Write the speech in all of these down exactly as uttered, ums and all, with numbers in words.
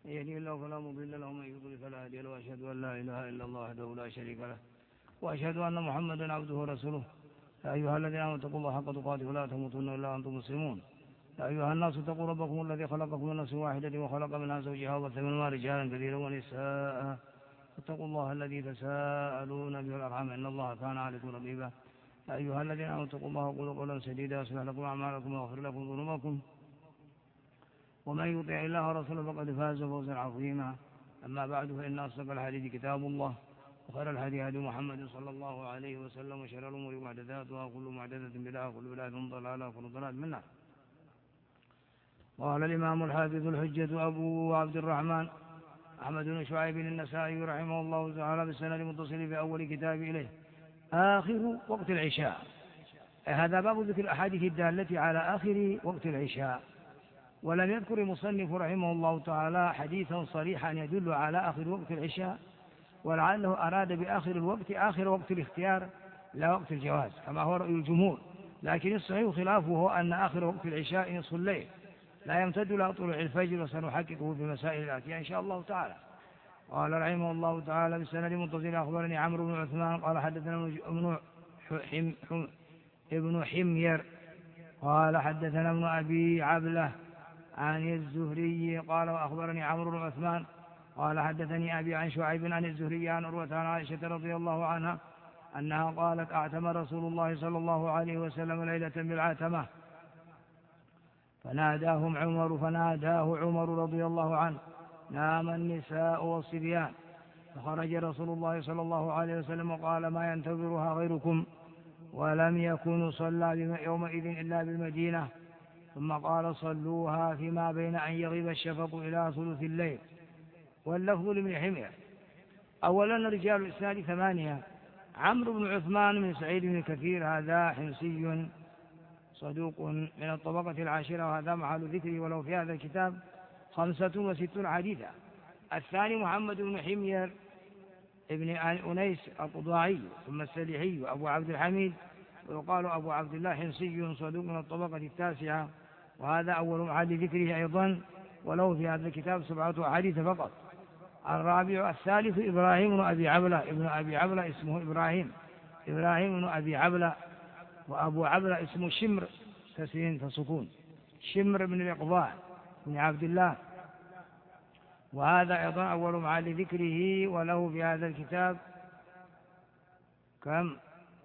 يهدي الله فلا مضل له ومن يضلل فلا هادي له وأشهد أن لا إله إلا الله وحده لا شريك له وأشهد أن محمدا عبده ورسوله. يا أيها الذين آمنوا اتقوا الله حق تقاته ولا تموتن إلا وأنتم مسلمون. يا أيها الناس اتقوا ربكم الذي خلقكم من نفس واحدة وخلق منها زوجها وبث منهما رجالا كثيرا ونساء. اتقوا الله الذي تساءلون به والأرحام إن الله كان عليكم رقيبا. يا أيها الذين آمنوا اتقوا الله وقولوا قولا سديدا يصلح لكم أعمالكم ويغفر لكم ذنوبكم ومن يطع الله ورسوله فقد فاز فوزا عظيما. أما بعد فإن أصدق الحديث كتاب الله وخير الهدي هدي محمد صلى الله عليه وسلم وشر الأمور محدثاتها وكل محدثة بدعة وكل بدعة ضلالة وكل ضلالة من النار. قال الإمام الحافظ الحجة أبو عبد الرحمن أحمد بن شعيب النسائي رحمه الله تعالى بالسند المتصل في أول كتاب إليه آخر وقت العشاء. هذا باب ذكر الأحاديث الدالة على آخر وقت العشاء، ولم يذكر المصنف رحمه الله تعالى حديثا صريحا يدل على آخر وقت العشاء، ولعله أراد بآخر الوقت آخر وقت الاختيار لا وقت الجواز كما هو رأي الجمهور، لكن الصحيح خلافه هو أن آخر وقت العشاء نصف الليل لا يمتد إلى طلوع الفجر، وسنحققه في مسائل الآتية إن شاء الله تعالى. قال رحمه الله تعالى بالسند المتصل أخبرني عمرو بن عثمان قال حدثنا ابن حم ابن حمير قال حدثنا ابن أبي عبلة عن الزهري قال وأخبرني عمرو بن عثمان قال حدثني أبي عن شعيب عن الزهري عن عروة عن عائشة رضي الله عنها أنها قالت أعتم رسول الله صلى الله عليه وسلم ليلة بالعتمة فناداهم عمر فناداه عمر رضي الله عنه نام النساء والصبيان، فخرج رسول الله صلى الله عليه وسلم وقال ما ينتظرها غيركم، ولم يكن صلى يومئذ إلا بالمدينة، ثم قال صلوها فيما بين أن يغيب الشفق إلى ثلث الليل. واللفظ لابن حمير. أولا رجال الإسناد ثمانية: عمرو بن عثمان بن سعيد بن كثير هذا حمصي صدوق من الطبقة العاشرة وهذا محل ذكره ولو في هذا الكتاب خمسة وستون حديثا. الثاني محمد بن حمير ابن أنيس القضاعي ثم السليحي أبو عبد الحميد ويقال أبو عبد الله حمصي صدوق من الطبقة التاسعة وهذا أول محل ذكره أيضا ولو في هذا الكتاب سبعة أحاديث فقط. الرابع الثالث إبراهيم بن أبي عبلة ابن أبي عبلة اسمه إبراهيم إبراهيم بن أبي عبلة وأبو عبلة اسمه شمر تسين فسكون شمر بن الإقضاء بن عبد الله، وهذا أيضا أول محل ذكره وله في هذا الكتاب كم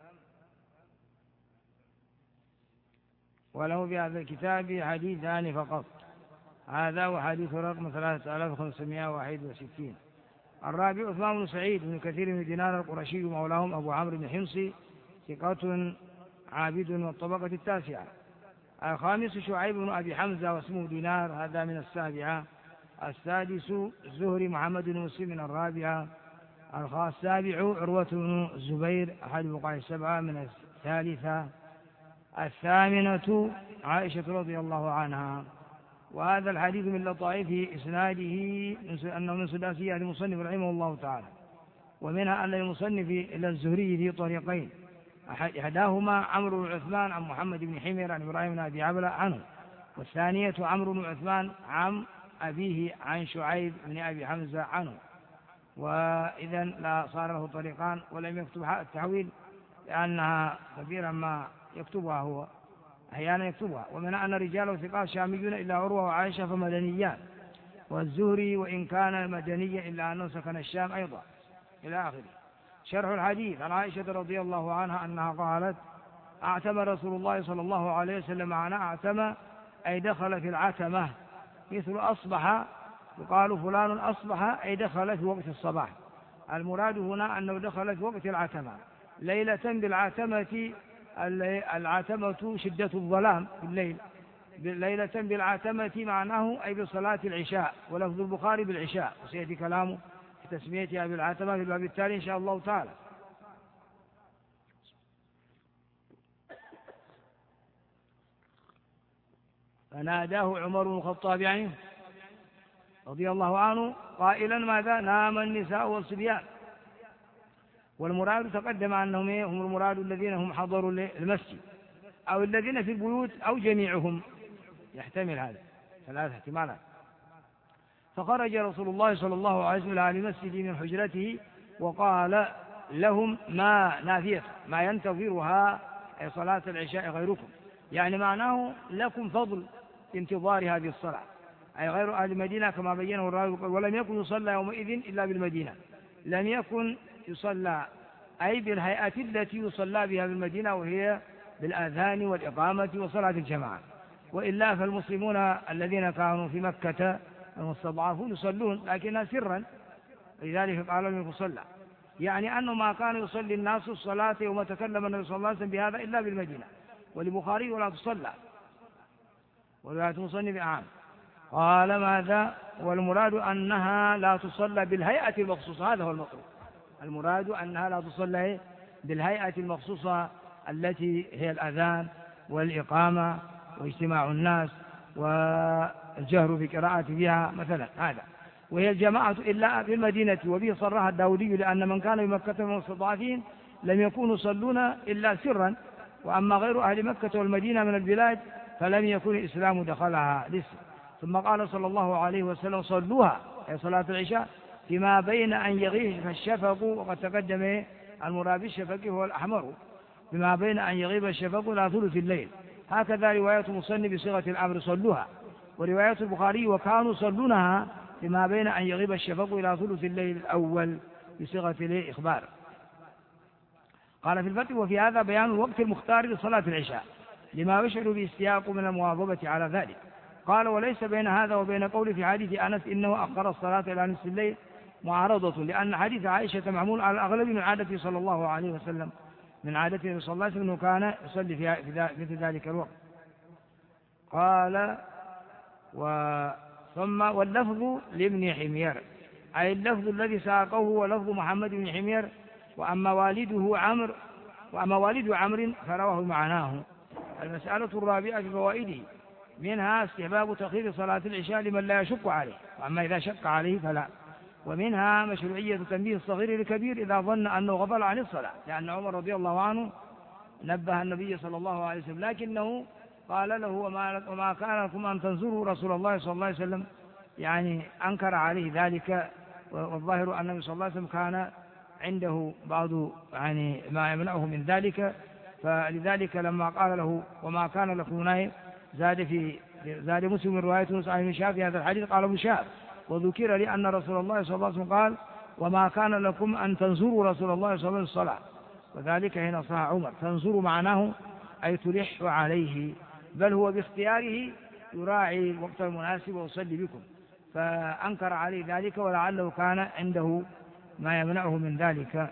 وله في هذا الكتاب حديثان فقط، هذا وحديث رقم ثلاثة آلاف وخمسمائة وواحد وستين. الرابع عثمان بن سعيد بن كثير بن دينار القرشي مولاهم أبو عمرو بن حمصي ثقة عابد من الطبقة التاسعة. الخامس شعيب بن أبي حمزة واسمه دينار هذا من السابعة. السادس زهري محمد بن مسلم من الرابعة. السابع عروة بن الزبير أحد وقع السبعة من الثالثة. الثامنة عائشة رضي الله عنها. وهذا الحديث من لطائف إسناده أنه من سداسية المصنف رحمه الله تعالى، ومنها أن المصنف إلى الزهري في طريقين: إحداهما عمرو بن عثمان عن محمد بن حمير عن إبراهيم بن أبي عبلة عنه، والثانية عمرو بن عثمان عن أبيه عن شعيب بن أبي حمزة عنه. وإذا لا صار له طريقان ولم يكتب التحويل لأنها كثيرا ما يكتبها هو أحيانا يكتبها. ومن أن رجاله ثقات شاميون إلا عروة وعائشة فمدنيان، والزهري وإن كان مدنيا إلا أنه سكن الشام أيضا إلى آخره. شرح الحديث عن عائشة رضي الله عنها أنها قالت أعتم رسول الله صلى الله عليه وسلم معنا. أعتم أي دخل في العتمة، مثل أصبح يقال فلان أصبح أي دخل في وقت الصباح. المراد هنا أنه دخل في وقت العتمة ليلة بالعتمة. العتمة شدة الظلام في الليل، ليلة بالعتمة معناه أي بصلاة العشاء، ولفظ البخاري بالعشاء، وسيأتي كلامه في تسميتها بالعتمة في الباب التالي إن شاء الله تعالى. فناداه عمر بن الخطاب يعني رضي الله عنه قائلا ماذا؟ نام النساء والصبيان. والمراد تقدم أنهم هم المراد الذين هم حضروا المسجد أو الذين في البيوت أو جميعهم، يحتمل هذا ثلاث احتمالات. فخرج رسول الله صلى الله عليه وسلم إلى المسجد من حجرته وقال لهم ما نافية ما ينتظرها أي صلاة العشاء غيركم، يعني معناه لكم فضل انتظار هذه الصلاة، أي غير أهل المدينة كما بينه الراوي. ولم يكن يصلى يومئذ إلا بالمدينة، لم يكن يصلى أي بالهيئة التي يصلى بها بالمدينة، وهي بالآذان والإقامة وصلاة الجماعة. وإلا فالمسلمون الذين كانوا في مكة المستضعفون يصلون لكنها سرا، لذلك قال لم يصلى، يعني أنه ما كان يصلي الناس الصلاة يوم تكلم النبي صلى الله عليه وسلم بهذا إلا بالمدينة. ولبخاري ولا تصلى ولا تصلي بعام. قال ماذا؟ والمراد أنها لا تصلى بالهيئة المخصوصة، هذا هو المطلوب، المراد أنها لا تصلى بالهيئة المخصوصة التي هي الأذان والإقامة واجتماع الناس والجهر بقراءة بها مثلا، هذا وهي الجماعة إلا في المدينة. وبه صرح الداودي لأن من كان بمكة من المستضعفين لم يكونوا يصلون إلا سرا، وأما غير أهل مكة والمدينة من البلاد فلم يكن الإسلام دخلها لسه. ثم قال صلى الله عليه وسلم صلوها أي صلاة العشاء فيما بين أن يغيب الشفق، وقد تقدم المراد بالشفق هو الأحمر، بما بين أن يغيب الشفق إلى ثلث الليل. هكذا رواية مصنف بصيغة الأمر صلوها، ورواية البخاري وكانوا يصلونها فيما بين أن يغيب الشفق إلى ثلث الليل الأول بصيغة الإخبار. قال في الفتح وفي هذا بيان الوقت المختار لصلاة العشاء لما يشعر به السياق من المواظبة على ذلك. قال وليس بين هذا وبين قول في حديث أنس إنه أخر الصلاة إلى نصف الليل معارضة، لأن حديث عائشة معمول على الأغلب من عادته صلى الله عليه وسلم، من عادته صلى الله عليه وسلم أنه كان يصلي في مثل ذلك الوقت. قال و ثم واللفظ لابن حمير، أي اللفظ الذي ساقه هو لفظ محمد بن حمير، وأما والده عمرو وأما والد عمرو فرواه معناه. المسألة الرابعة في فوائده منها استحباب تأخير صلاة العشاء لمن لا يشق عليه، وأما إذا شق عليه فلا. ومنها مشروعية تنبيه الصغير للكبير إذا ظن أنه غفل عن الصلاة، لأن عمر رضي الله عنه نبه النبي صلى الله عليه وسلم، لكنه قال له وما, وما كان لكم أن تنظروا رسول الله صلى الله عليه وسلم، يعني أنكر عليه ذلك. والظاهر أن النبي صلى الله عليه وسلم كان عنده بعض يعني ما يمنعه من ذلك، فلذلك لما قال له وما كان لكم نائب زاد في زاد مسلم من رواية مسعود بن شهاب في هذا الحديث قال ابن شهاب وذكر لي أن رسول الله صلى الله عليه وسلم قال وما كان لكم أن تنظروا رسول الله صلى الله عليه وسلم الصلاة، وذلك هنا صح عمر. تنظروا معناه أي تلح عليه، بل هو باختياره يراعي الوقت المناسب ويصلي بكم، فأنكر عليه ذلك ولعله كان عنده ما يمنعه من ذلك.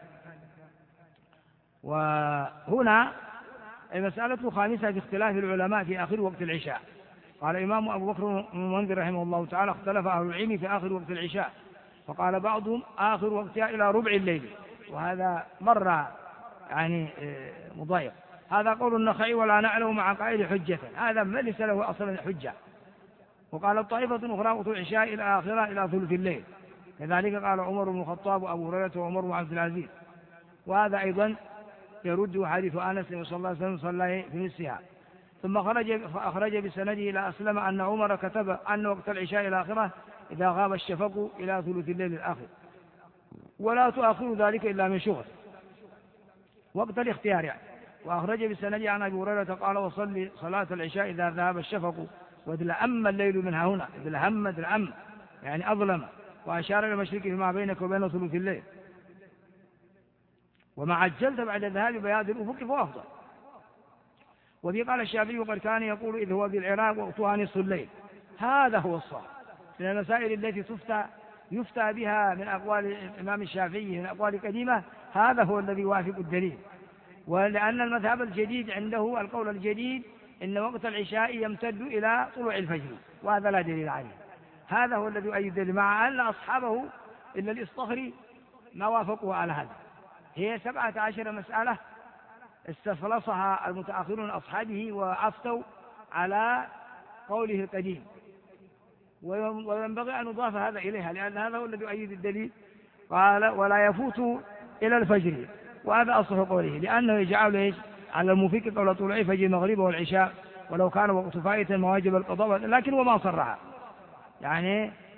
وهنا المسألة الخامسة في اختلاف العلماء في آخر وقت العشاء. قال الإمام أبو بكر المنذر رحمه الله تعالى اختلف أهل العلم في آخر وقت العشاء، فقال بعضهم آخر وقتها إلى ربع الليل، وهذا مرة يعني مضايق. هذا قول النخعي ولا نعلم مع قائل حجة، هذا ما ليس له أصلا حجة. وقال الطائفة أخرى وقت العشاء إلى آخرة إلى ثلث الليل، كذلك قال عمر بن الخطاب وأبو هريرة وعمر بن عبد العزيز. وهذا أيضا يرد حديث أنس صلى الله عليه وسلم صلى في نصفها. ثم خرج فأخرج بسنده إلى أسلم أن عمر كتب أن وقت العشاء إلى آخرة إذا غاب الشفق إلى ثلث الليل الآخر، ولا تؤخر ذلك إلا من شغل وقت الاختيار يعني. وأخرج بسنده عن أبي هريرة قال وصلي صلاة العشاء إذا ذهب الشفق وادلأم الليل منها هنا، ادلأم ادلأم يعني أظلم، وأشار إلى المشرق فيما بينك وبين ثلث الليل. وما عجلت بعد ذهاب بياض الأفق فهو أفضل. وفي قال الشافعي وقد كان يقول إذ هو بالعراق وقتها نصف الليل، هذا هو الصواب من المسائل التي تفتى يفتى بها من أقوال الإمام الشافعي من أقوال قديمة، هذا هو الذي يوافق الدليل. ولأن المذهب الجديد عنده القول الجديد إن وقت العشاء يمتد إلى طلوع الفجر، وهذا لا دليل عليه. هذا هو الذي يؤيد، مع أن أصحابه إلا الإصطخري ما وافقوا على هذا. هي سبعة عشر مسألة استفلصها المتأخرون من أصحابه وأفتوا على قوله القديم، وينبغي أن نضاف هذا إليها لأن هذا هو الذي يؤيد الدليل. قال ولا يفوت إلى الفجر، وهذا أصح قوله لأنه يجعل إيش على المفيك قول طلوع فجر المغرب والعشاء، ولو كان وقت فائتا ما واجب القضاء، لكن وما صرها يعني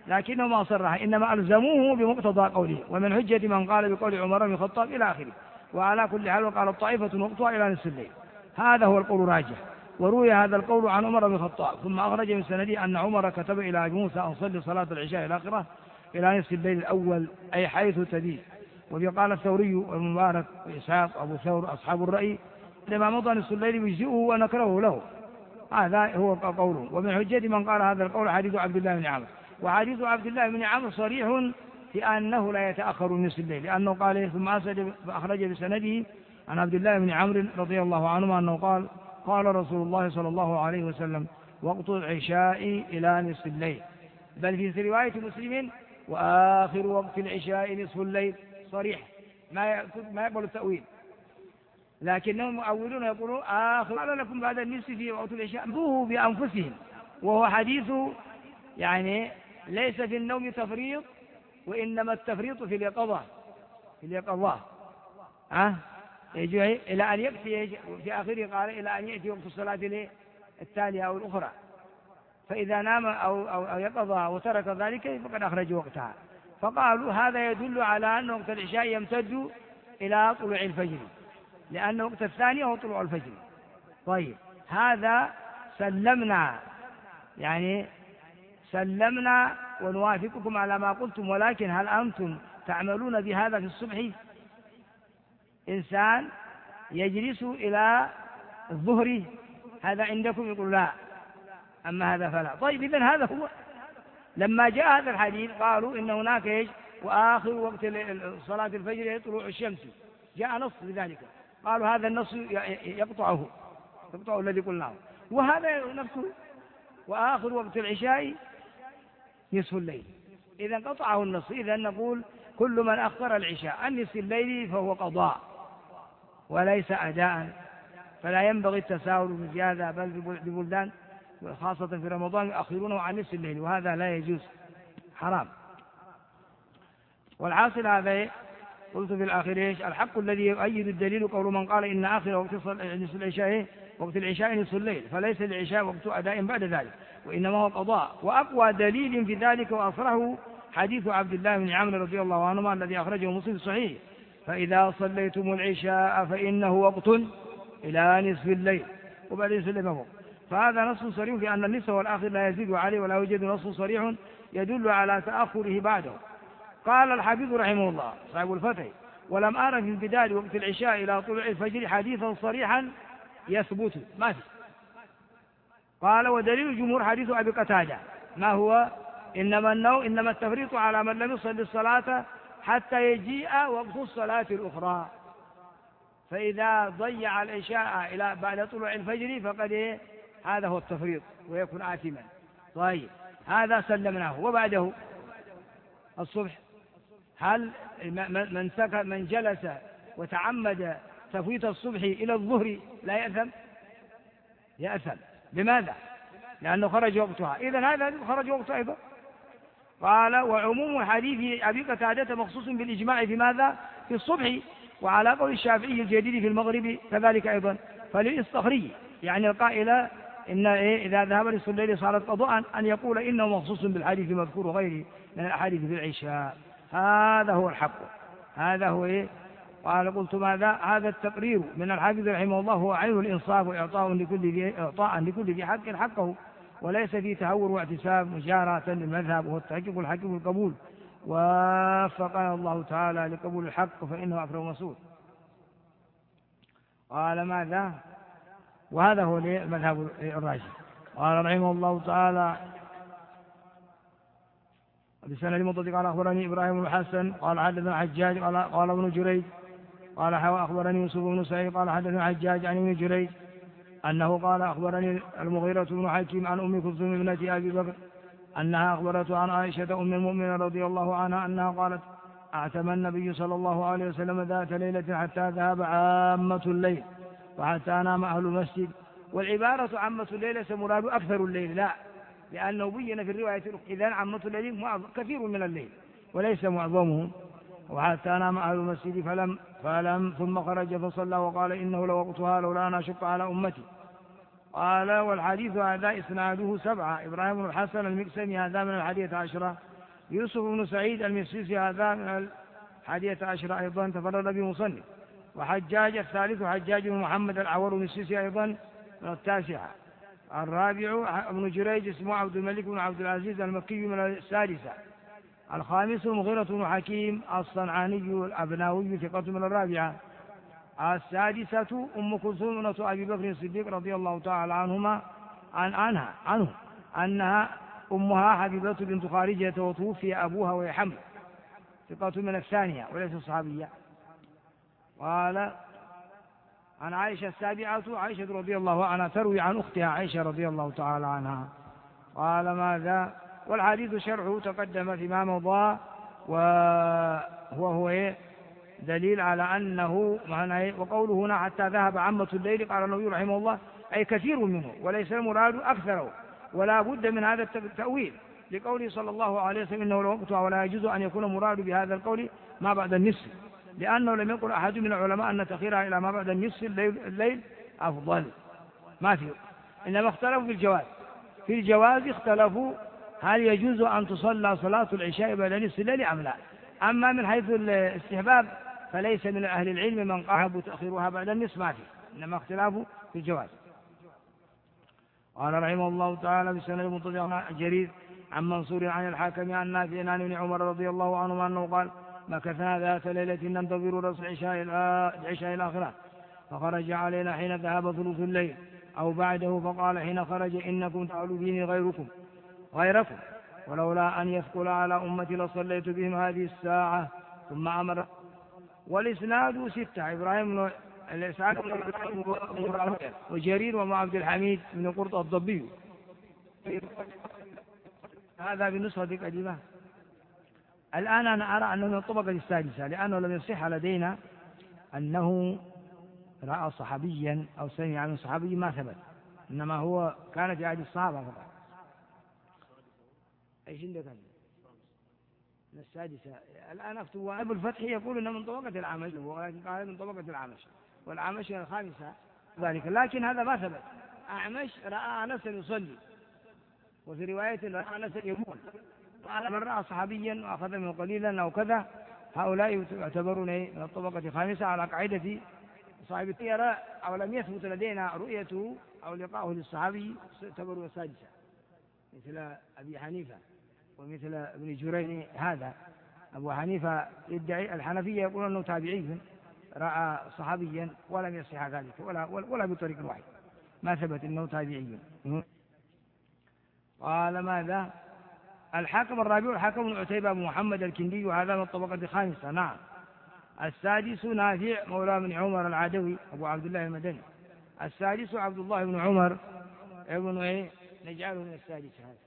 لكنه ما صرح، إنما ألزموه بمقتضى قوله. ومن حجة من قال بقول عمر بن الخطاب إلى آخره. وعلى كل حال وقال الطائفة وقتها إلى نصف الليل، هذا هو القول الراجح. وروي هذا القول عن عمر بن الخطاب، ثم أخرج من سنده أن عمر كتب إلى أبي موسى أن صلي صلاة العشاء الآخرة إلى نصف الليل الأول، أي حيث تبيت. وفي قال الثوري والمبارك وإسحاق أبو ثور أصحاب الرأي لما مضى نصف الليل يجزئه ونكره له، هذا هو قوله. ومن حجة من قال هذا القول حديث عبد الله بن عمرو. وحديث عبد الله بن عمرو صريح في أنه لا يتأخر من نصف الليل، لأنه قال ثم أخرج بسنده عن عبد الله بن عمرو رضي الله عنهما أنه قال قال رسول الله صلى الله عليه وسلم وقت العشاء إلى نصف الليل. بل في رواية مسلم وآخر وقت العشاء نصف الليل، صريح ما ما يقبل التأويل. لكنهم مؤولون يقولون آخر قال لكم بعد النصف في وقت العشاء، ذوه بأنفسهم. وهو حديث يعني ليس في النوم تفريط، وإنما التفريط في اليقظة في اليقظة أه؟ يجي إلى أن يأتي في آخره قال إلى أن يأتي وقت الصلاة التالية أو الأخرى، فإذا نام أو, أو, أو يقظ وترك ذلك فقد أخرج وقتها. فقالوا هذا يدل على أن وقت العشاء يمتد إلى طلوع الفجر، لأن وقت الثاني هو طلوع الفجر. طيب هذا سلمنا يعني سلمنا ونوافقكم على ما قلتم، ولكن هل أنتم تعملون بهذا في الصبح؟ إنسان يجلس إلى الظهر، هذا عندكم يقول لا، أما هذا فلا. طيب إذن هذا هو. لما جاء هذا الحديث قالوا إن هناك إيش وآخر وقت صلاة الفجر طلوع الشمس، جاء نص بذلك، قالوا هذا النص يقطعه يقطع الذي قلناه. وهذا نفسه وآخر وقت العشاء نصف الليل، إذا قطعه النص. إذا نقول كل من أخر العشاء عن نصف الليل فهو قضاء وليس أداء، فلا ينبغي التساهل بزيادة، بل ببلدان خاصة في رمضان يؤخرونه عن نصف الليل، وهذا لا يجوز، حرام. والحاصل هذا قلت في الآخر إيش الحق الذي يؤيد الدليل قول من قال إن آخر وقت نصف العشاء وقت العشاء نصف الليل، فليس العشاء وقت أداء بعد ذلك، وإنما هو قضاء. وأقوى دليل في ذلك وأصره حديث عبد الله بن عمرو رضي الله عنهما الذي أخرجه مسلم صحيح، فإذا صليتم العشاء فإنه وقت إلى نصف الليل، وبعدين سلمه. فهذا نص صريح في أن النصف والآخر لا يزيد عليه، ولا يوجد نص صريح يدل على تأخره بعده. قال الحافظ رحمه الله صاحب الفتح ولم أرى في امتداد وقت العشاء إلى طلوع الفجر حديثا صريحا يثبت، ما في. قال ودليل الجمهور حديث أبي قتادة ما هو إنما النوم إنما التفريط على من لم يصلي الصلاة حتى يجيء وقت الصلاة الأخرى، فإذا ضيع العشاء إلى بعد طلوع الفجر فقد إيه؟ هذا هو التفريط ويكون آثما. طيب هذا سلمناه. وبعده الصبح، هل من سكت من جلس وتعمد تفويت الصبح إلى الظهر لا يأثم؟ يأثم. لماذا؟ لأنه خرج وقتها، إذن هذا خرج وقته أيضا. قال وعموم حديث أبي قتادة مخصوص بالإجماع في ماذا؟ في الصبح، وعلى قول الشافعي الجديد في المغرب كذلك أيضا. فللإصطخري يعني القائلة إن إيه إذا ذهب نصف الليل صارت قضاء أن يقول إنه مخصوص بالحديث المذكور وغيره من الأحاديث في العشاء. هذا هو الحق، هذا هو إيه. قال قلت ماذا؟ هذا التقرير من الحافظ رحمه الله هو عين الإنصاف وإعطاء لكل ذي إعطاء لكل ذي حق حقه، وليس فيه تهور واعتساب مجاراة للمذهب، وهو التحقيق والحق والقبول. وفقنا الله تعالى لقبول الحق فإنه أفرغ مسؤول. قال ماذا؟ وهذا هو المذهب الراجح. قال رحمه الله تعالى بسند متصل قال أخبرني إبراهيم بن حسن قال حدثنا حجاج قال قال ابن جريج قال أخبرني يوسف بن سعيد قال حدثنا حجاج عن ابن جريج أنه قال أخبرني المغيرة بن حكيم عن أم كلثوم ابنة أبي بكر أنها أخبرته عن عائشة أم المؤمنين رضي الله عنها أنها قالت أعتم النبي صلى الله عليه وسلم ذات ليلة حتى ذهب عامة الليل وحتى نام أهل المسجد. والعبارة عامة الليل ليس مراد أكثر الليل، لا، لأنه بين في الرواية إذن عامة الليل كثير من الليل وليس معظمه. وحتى نام أهل المسجد فلم, فلم ثم خرج فصلى وقال إنه لوقتها لولا أن أشق على أمتي. قال والحديث هذا إسناده سبعة. إبراهيم بن الحسن المقسمي هذا من الحديث عشرة، يوسف بن سعيد المسيسي هذا من الحادية عشر أيضا تفرد به مصنف. وحجاج الثالث حجاج بن محمد العور المسيسي أيضا من التاسعة. الرابع ابن جريج اسمه عبد الملك بن عبد العزيز المكي من السادسة. الخامس المغيرة بن حكيم الصنعاني الأبناوي ثقة من الرابعة. السادسة أم كلثوم ابنة أبي بكر الصديق رضي الله تعالى عنهما عن عنها عنه أنها أمها حبيبة بنت خارجة وتوفي أبوها وهي حمل ثقة من الثانية وليس صحابية. قال عن عائشة السابعة عائشة رضي الله عنها تروي عن أختها عائشة رضي الله تعالى عنها قال ماذا. والحديث شرحه تقدم فيما مضى وهو هو دليل على أنه معنى. وقوله هنا حتى ذهب عامة الليل قال النبي رحمه الله أي كثير منه وليس المراد أكثره، ولا بد من هذا التأويل لقوله صلى الله عليه وسلم إنه لوقتها ولا يجوز أن يكون مراد بهذا القول ما بعد النصف، لأنه لم يقل أحد من العلماء أن تأخيرها إلى ما بعد النصف الليل, الليل أفضل، ما فيه. إنما اختلفوا في الجواز في الجواز اختلفوا هل يجوز أن تصلى صلاة العشاء بعد نصف الليل أم لا. أما من حيث الاستحباب فليس من أهل العلم من قال تأخيرها بعد النصف، ما فيه، إنما اختلافه في الجواز. قال رحمه الله تعالى بسند متصل جرير عن منصور عن الحاكم عن نافع عن ابن عمر رضي الله عنهما أنه قال مكثنا ذات ليلة ننتظر رأس العشاء العشاء الآخرة فخرج علينا حين ذهب ثلث الليل أو بعده فقال حين خرج إنكم تعلمين غيركم غيركم ولولا أن يثقل على أمتي لصليت بهم هذه الساعة ثم أمر. والإسناد ستة إبراهيم بن الإسعاد وجرير ومع عبد الحميد بن قرط الضبي. هذا بالنسبة القديمة. الآن أنا أرى أنه من الطبقة السادسة لأنه لم يصح لدينا أنه رأى صحابيا أو سمع من صحابي ما ثبت، إنما هو كان في عهد الصحابة فقط. أيش عندك من السادسة؟ الآن أكتب أبو الفتح يقول إنه من طبقة العامش ولكن قال من طبقة العامش والعامش الخامسة ذلك، لكن هذا ما ثبت. أعمش رأى أنسا يصلي وفي رواية رأى أنسا يقول، قال من رأى صحابيا وأخذ منه قليلا أو كذا هؤلاء يعتبرون من الطبقة الخامسة على قاعدة صاحب يرى أو لم يثبت لدينا رؤيته أو لقاؤه للصحابي يعتبرون السادسة مثل أبي حنيفة ومثل ابن جرير. هذا أبو حنيفة يدعي الحنفية يقول أنه تابعي رأى صحابيا ولم يصح ذلك ولا, ولا بطريق واحد، ما ثبت أنه تابعي. قال ماذا. الحاكم الرابع الحاكم بن عتيبة بن محمد الكندي وهذا من الطبقة الخامسة. نعم. السادس نافع مولى بن عمر العدوي أبو عبد الله المدني. السادس عبد الله بن عمر ابن إيه نجعله من السادس. هذا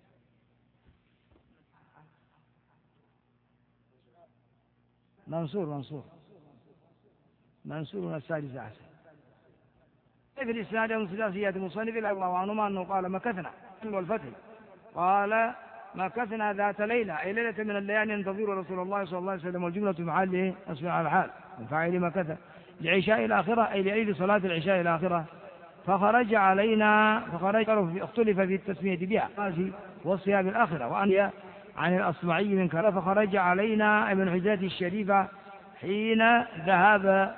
منصور منصور منصور من السادس أحسن. في الإسناد من ثلاثيات المصنف إلى الله عنهما أنه قال مكثنا والفتح قال مكثنا ذات ليلة أي ليلة من الليالي ننتظر رسول الله صلى الله عليه وسلم والجملة محله أسمع على الحال من فاعل مكث لعشاء الآخرة أي لعيد صلاة العشاء الآخرة فخرج علينا فخرج اختلف في التسمية بها وصيها بالآخرة وأن عن الأصمعي من كلا فخرج علينا ابن حجرة الشريفة حين ذهب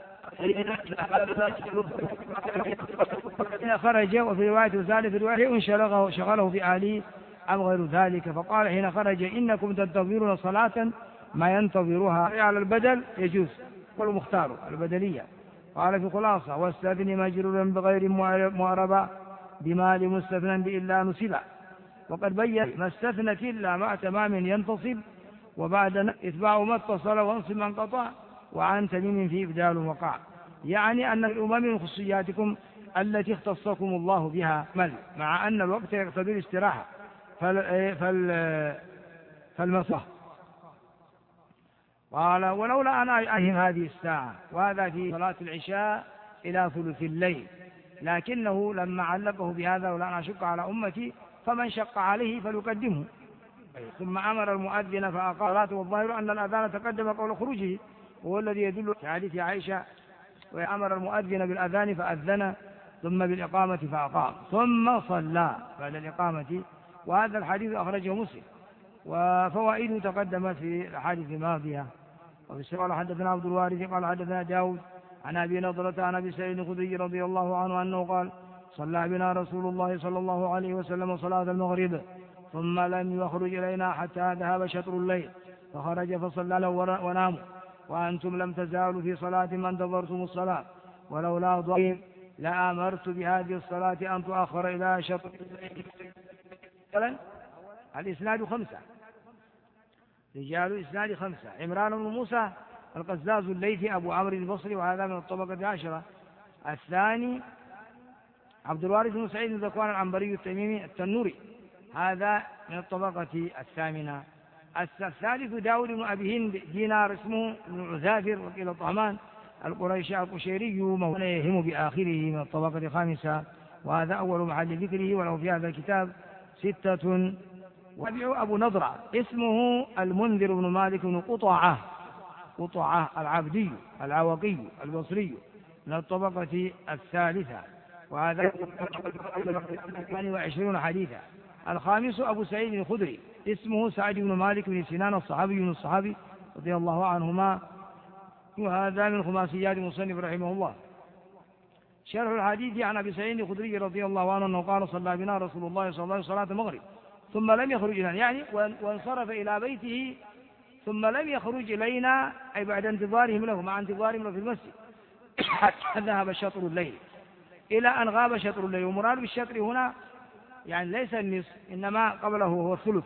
حين خرج. وفي رواية ثالث في رواية شغله, شغله في أهله أو غير ذلك فقال حين خرج إنكم تنتظرون صلاة ما ينتظرها على البدل يجوز والمختار البدلية. قال في خلاصة واستثني مجرورا بغير معربة بما لمستثنى إلا نسبا. وقد بين ما استثنت إلا مع تمام ينتصب وبعد إتباع ما اتصل وانصب من قطع وعن تميم في إبدال وقع، يعني أن الأمم من خصوصياتكم التي اختصكم الله بها مل مع أن الوقت يقتضي الاستراحة فال فال فالمصح. قال ولولا أن أهم هذه الساعة وهذا في صلاة العشاء إلى ثلث الليل، لكنه لما علقه بهذا ولا أن أشق على أمتي فمن شق عليه فليقدمه. ثم أمر المؤذن فأقام صلاته والظاهر أن الأذان تقدم قول خروجه وهو الذي يدل في حديث عائشة وأمر المؤذن بالأذان فأذن ثم بالإقامة فأقام ثم صلى بعد الإقامة. وهذا الحديث أخرجه مسلم. وفوائده تقدمت في الأحاديث الماضية. وفي السنة قال حدثنا عبد الوارث قال حدثنا داود عن أبي نضرة عن أبي سعيد الخدري رضي الله عنه أنه قال صلى بنا رسول الله صلى الله عليه وسلم صلاة المغرب ثم لم يخرج إلينا حتى ذهب شطر الليل فخرج فصلى له وناموا وأنتم لم تزالوا في صلاة ما انتظرتم الصلاة ولولا ضعيف لأمرت بهذه الصلاة أن تؤخر إلى شطر الليل. الإسناد خمسة، رجال الإسناد خمسة: عمران بن موسى القزاز الليثي أبو عمرو البصري وهذا من الطبقة العاشرة. الثاني عبد الوارث بن سعيد بن ذكوان العنبري التميمي التنوري هذا من الطبقة الثامنة. الثالث داود بن أبي هند دينار اسمه بن عذافر وكيل الطهمان القريشي القشيري مولانا يهم بآخره من الطبقة الخامسة، وهذا أول محل ذكره، وله في هذا الكتاب ستة. وابيع أبو نضرة اسمه المنذر بن مالك بن قطعة قطعة العبدي العوقي البصري من الطبقة الثالثة، وهذا ثمانية وعشرين حديثا. الخامس أبو سعيد الخدري اسمه سعد بن مالك بن سنان الصحابي من الصحابي رضي الله عنهما، وهذا من خماسيات المصنف رحمه الله. شرح الحديث عن أبي سعيد الخدري رضي الله عنه أنه قال صلى بنا رسول الله صلى الله عليه وسلم صلاة المغرب ثم لم يخرج إلينا، يعني وانصرف إلى بيته ثم لم يخرج إلينا، أي بعد انتظارهم له مع انتظارهم له في المسجد حتى ذهب شطر الليل، إلى أن غاب شطر الليل. ومراد بالشطر هنا يعني ليس النصف إنما قبله هو الثلث،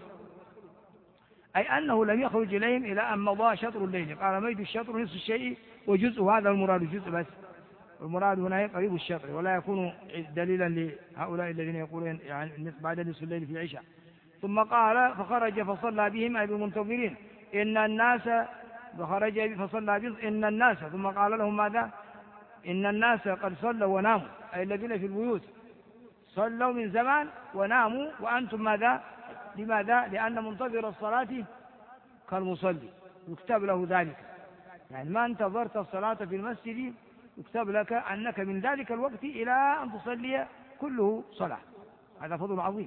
أي أنه لم يخرج إليهم إلى أن مضى شطر الليل. قال ميت الشطر نصف الشيء وجزء، هذا المراد جزء بس، والمراد هنا قريب الشطر، ولا يكون دليلا لهؤلاء الذين يقولون يعني بعد نصف الليل في العشاء. ثم قال فخرج فصلى بهم أي بالمنتظرين إن الناس، فخرج فصلى بهم إن الناس، ثم قال لهم ماذا؟ إن الناس قد صلوا وناموا، أي الذين في البيوت صلوا من زمان وناموا وأنتم ماذا؟ لماذا؟ لأن منتظر الصلاة كالمصلي يكتب له ذلك، يعني ما انتظرت الصلاة في المسجد يكتب لك أنك من ذلك الوقت إلى أن تصلي كله صلاة. هذا فضل عظيم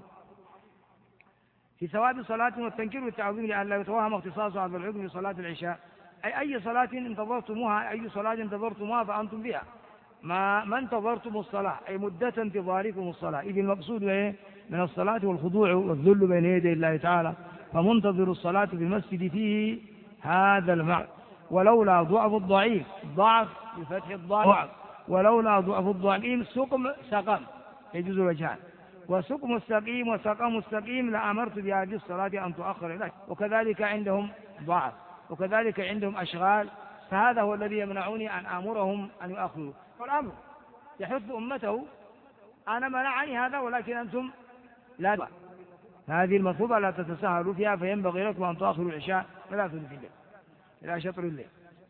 في ثواب صلاة والتنكير والتعظيم، لأن لا يتوهم اختصاص هذا الحكم بصلاة العشاء، أي أي صلاة انتظرتموها، أي صلاة انتظرتموها فأنتم بها، ما ما انتظرتم الصلاة، أي مدة انتظاركم الصلاة، إذ المقصود من الصلاة والخضوع والذل بين يدي الله تعالى، فمنتظر الصلاة في المسجد فيه هذا المعنى. ولولا ضعف الضعيف، ضعف بفتح الضعف، ولولا ضعف الضعيف سقم سقم يجوز الوجهان، وسقم مستقيم وسقم مستقيم لأمرت بهذه الصلاة أن تؤخر إليك. وكذلك عندهم ضعف، وكذلك عندهم أشغال، فهذا هو الذي يمنعني أن آمرهم أن يؤخروا. والأمر يحث أمته، أنا منعني هذا ولكن أنتم لا تؤخروا. هذه المطلوبة لا تتساهلوا فيها، فينبغي لكم أن تؤخروا العشاء ثلاث في الليل إلى شطر الليل.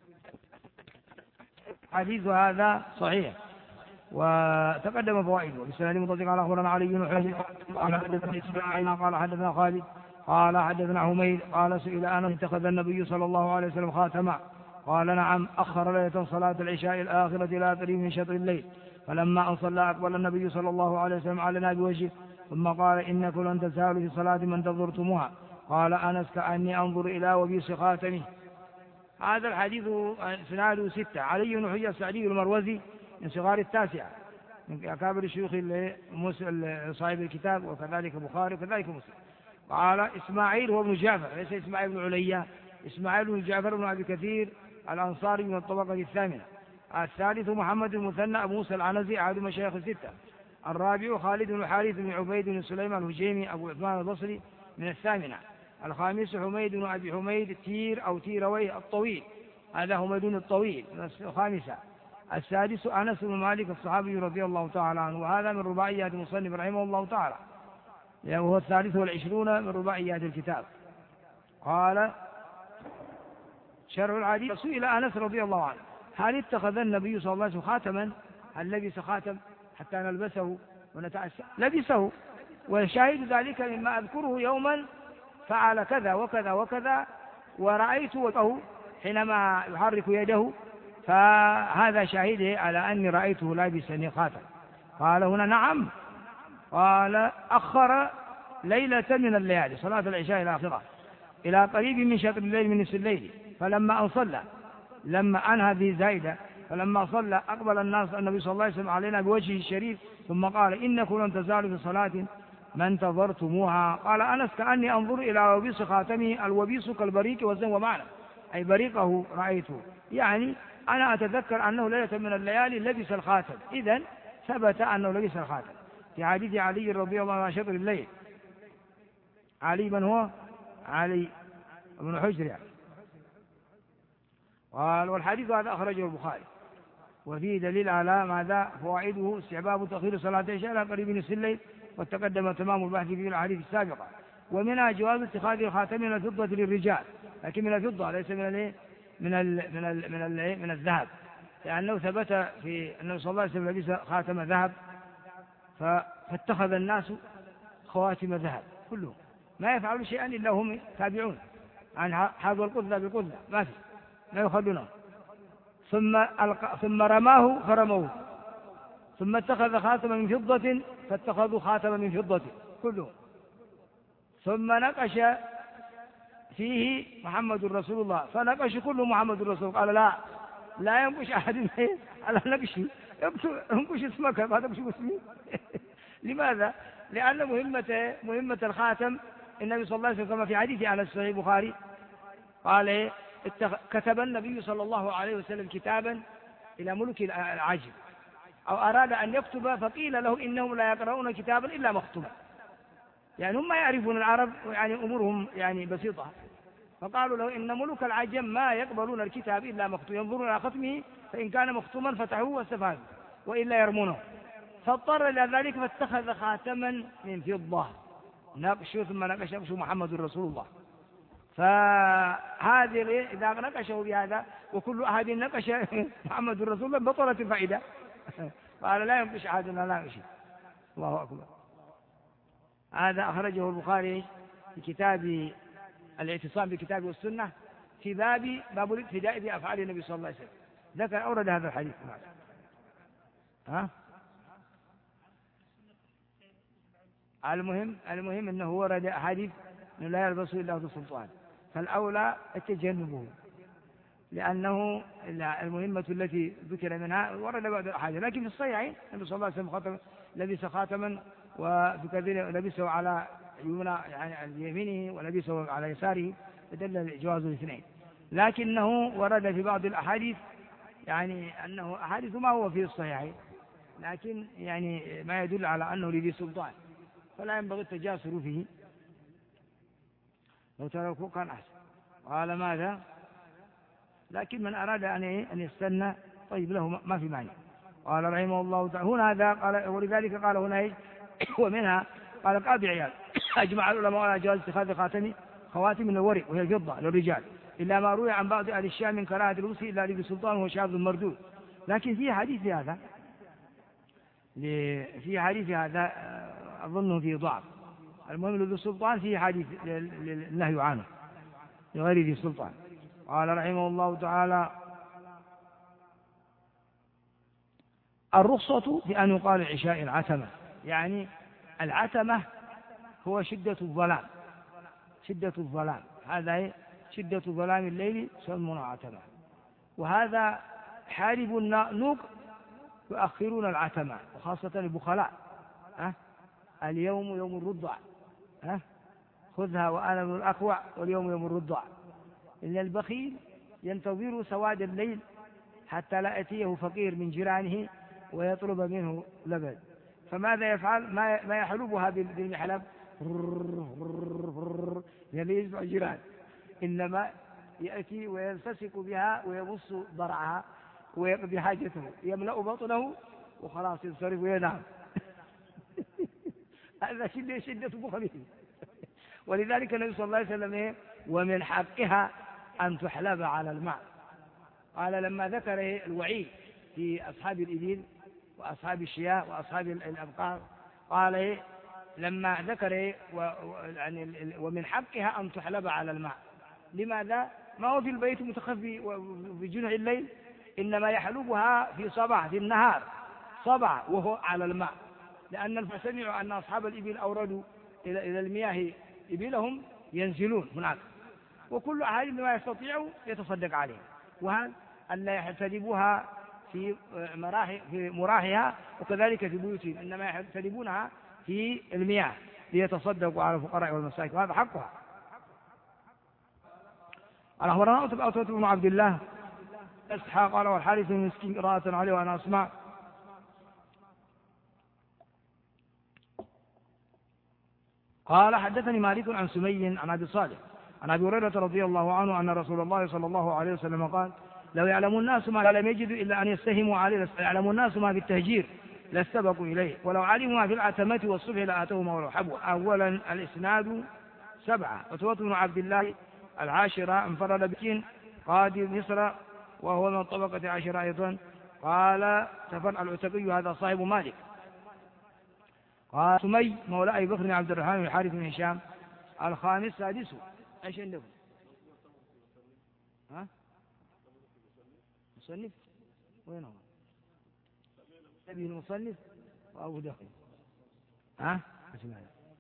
حديث هذا صحيح وتقدم فوائده. وبالسند متصل قال أخبرنا علي بن حجر قال حدثنا إسماعيل قال حدثنا خالد قال حدثنا حميد قال سئل أنس اتخذ النبي صلى الله عليه وسلم خاتما؟ قال نعم، أخر ليلة صلاة العشاء الآخرة إلى قريب من شطر الليل، فلما أن صلى أقبل النبي صلى الله عليه وسلم علينا بوجهه ثم قال إنكم لن تزالوا في صلاة من انتظرتموها. قال أنس كأني أنظر إلى وبيص خاتمه. هذا الحديث سناده ستة. علي بن حجر السعدي المروزي من صغار التاسعة، من أكابر الشيوخ صاحب الكتاب، وكذلك البخاري وكذلك مسلم. قال إسماعيل هو ابن جعفر، ليس إسماعيل بن عليا، إسماعيل بن جعفر بن أبي كثير الأنصاري من الطبقة الثامنة. الثالث محمد المثنى أبو موسى العنزي أحد مشايخ الستة. الرابع خالد بن الحارث بن عبيد بن سليمان الهجيمي أبو عثمان البصري من الثامنة. الخامس حميد بن أبي حميد تير أو تيرويه الطويل، هذا حميد الطويل من الخامسة. السادس أنس بن مالك الصحابي رضي الله تعالى عنه، وهذا من رباعيات المصنف رحمه الله تعالى، وهو الثالث والعشرون من رباعيات الكتاب. قال شرح الحديث سئل أنس رضي الله عنه هل اتخذ النبي صلى الله عليه وسلم خاتما؟ هل لبس خاتم حتى نلبسه ونتأسى؟ لبسه، وشاهد ذلك مما أذكره يوما فعل كذا وكذا وكذا، ورأيت وجهه حينما يحرك يده، فهذا شاهده على أني رأيته لابسا خاتم. قال هنا نعم. قال أخر ليلة من الليالي صلاة العشاء الآخرة، إلى قريب من شطر الليل من نصف الليل، فلما أن صلى لما أنهى هذه زائدة، فلما صلى أقبل الناس النبي صلى الله عليه وسلم علينا بوجهه الشريف ثم قال إنكم لن تزالوا في صلاة ما انتظرتموها. قال أنس كأني أنظر إلى وبيص خاتمه، الوبيص كالبريق والزن ومعنى أي بريقه رأيته، يعني أنا أتذكر أنه ليلة من الليالي لبس الخاتم، إذن ثبت أنه لبس الخاتم. في حديث علي رضي الله عنه عن شطر الليل، علي من هو؟ علي بن حجر يعني. قال والحديث هذا أخرجه البخاري وفيه دليل على ماذا؟ فوائده استحباب تأخير صلاة العشاء إلى قريب من الليل، وتقدم تمام البحث في الأحاديث السابقة. ومنها جواز اتخاذ الخاتم من الفضة للرجال، لكن من الفضة ليس من الايه؟ من ال من ال من ال من الذهب، لأنه ثبت في النبي صلى الله عليه وسلم لبس خاتم ذهب فاتخذ الناس خواتم ذهب كلهم، ما يفعلون شيئا إلا هم تابعون عن هذا القذة بقذة، ما في لا يخلونه. ثم ألق... ثم رماه فرموه، ثم اتخذ خاتما من فضة فاتخذوا خاتما من فضة كلهم، ثم نقش فيه محمد رسول الله فنقش كله محمد رسول الله. قال لا لا ينقش أحد على نقشي، انقش اسمك ما تنقش اسمي. لماذا؟ لأن مهمة مهمة الخاتم النبي صلى الله عليه وسلم كما في حديث على الصحيح البخاري قال كتب النبي صلى الله عليه وسلم كتابا إلى ملك العجم، أو أراد أن يكتب فقيل له إنهم لا يقرؤون كتابا إلا مختوما، يعني هم ما يعرفون العرب يعني أمورهم يعني بسيطة، فقالوا له إن ملوك العجم ما يقبلون الكتاب إلا مختوما، ينظرون إلى ختمه فإن كان مختوما فتحوه واستفادوا وإلا يرمونه، فاضطر إلى ذلك فاتخذ خاتما من فضة نقشه ثم نقش نقشه محمد رسول الله. فهذه إذا نقشه بهذا وكل أحد نقش محمد رسول الله بطلت الفائدة. قال لا ينقش أحد لا نقش. الله أكبر. هذا أخرجه البخاري في كتاب الاعتصام بالكتاب والسنة في باب باب الابتداء بأفعال النبي صلى الله عليه وسلم، ذكر أورد هذا الحديث. ها المهم المهم أنه ورد أحاديث أنه لا يلبس إلا ذو سلطان، فالأولى التجنبه، لأنه المهمة التي ذكر منها ورد بعض الأحاديث، لكن في الصحيحين النبي صلى الله عليه وسلم خاتم لبس خاتما وبكثير لبسه على يمنى يعني على يمينه ولبسه على يساره، فدل جواز الاثنين. لكنه ورد في بعض الأحاديث يعني أنه أحاديث ما هو في الصحيحين، لكن يعني ما يدل على أنه لذي سلطان، فلا ينبغي التجاسر فيه، لو تركوا كان أحسن. قال ماذا؟ لكن من أراد أن يستنى طيب له ما في مانع. قال رحمه الله تعالى هنا هذا قال، ولذلك قال هنا ومنها قال قاضي عياض أجمع العلماء على جواز اتخاذ خاتم خواتم من الورق وهي الفضة للرجال، إلا ما روي عن بعض أهل الشام من كراهة اللبس إلا لذي سلطان وهو شاذ مردود. لكن في حديث هذا في حديث هذا أظنه فيه ضعف. المهم لذي السلطان فيه حديث النهي عنه لغير ذي السلطان. قال رحمه الله تعالى الرخصة في أن يقال العشاء العتمة، يعني العتمة هو شدة الظلام، شدة الظلام هذا شدة ظلام الليل يسمونه عتمة، وهذا حارب النوق يؤخرون العتمة، وخاصة البخلاء أه؟ اليوم يوم الرضع أه؟ خذها وأنا من الأقوع واليوم يوم الرضع، إن البخيل ينتظر سواد الليل حتى لا يأتيه فقير من جيرانه ويطلب منه لبن، فماذا يفعل؟ ما يحلبها بالمحلب يعني يجمع جيران، إنما يأتي ويلتصق بها ويبص ضرعها ويقضي حاجته يملأ بطنه وخلاص ينصرف وينام. هذا شدة شدة بخله. ولذلك النبي صلى الله عليه وسلم ومن حقها أن تحلب على الماء. قال لما ذكر الوعيد في أصحاب الإبل وأصحاب الشياه وأصحاب الأبقار قال لما ذكر ومن حقها أن تحلب على الماء، لماذا؟ ما هو في البيت متخفي في جنح الليل، إنما يحلبها في صباح في النهار صباح وهو على الماء، لأن فسمعوا أن أصحاب الإبل أوردوا إلى المياه إبلهم ينزلون هناك وكل أحد بما يستطيع يتصدق عليه، وهذا ألا يحتدبوها في مراحي في مراحها، وكذلك في بيوتهم، إنما يحتدبونها في المياه ليتصدقوا على الفقراء والمساكين، وهذا حقها. أخبرنا أتبة بن عبد الله إسحاق قال والحارث بن مسكين قراءة عليه وأنا أسمع. قال حدثني مالك عن سمي عن أبي صالح عن أبي هريرة رضي الله عنه أن رسول الله صلى الله عليه وسلم قال لو يعلم الناس ما لم يجدوا إلا أن يستهموا عليه، يعلم الناس ما في التهجير لاستبقوا إليه، ولو علموا ما في العتمة والصبح لآتوهما ولو حبوا. أولا الإسناد سبعة. أتبة بن عبد الله العاشرة انفرد بكين قاضي مصر وهو من الطبقة عشرة أيضا. قال تفرع العتقي هذا صاحب مالك. قال سمي مولى أبي بكر بن عبد الرحمن بن الحارث بن هشام. الخامس سادسه ايش عنده؟ ها؟ مصنف؟ وين هو؟ نبي المصنف وأبو داود. ها؟ اسمع.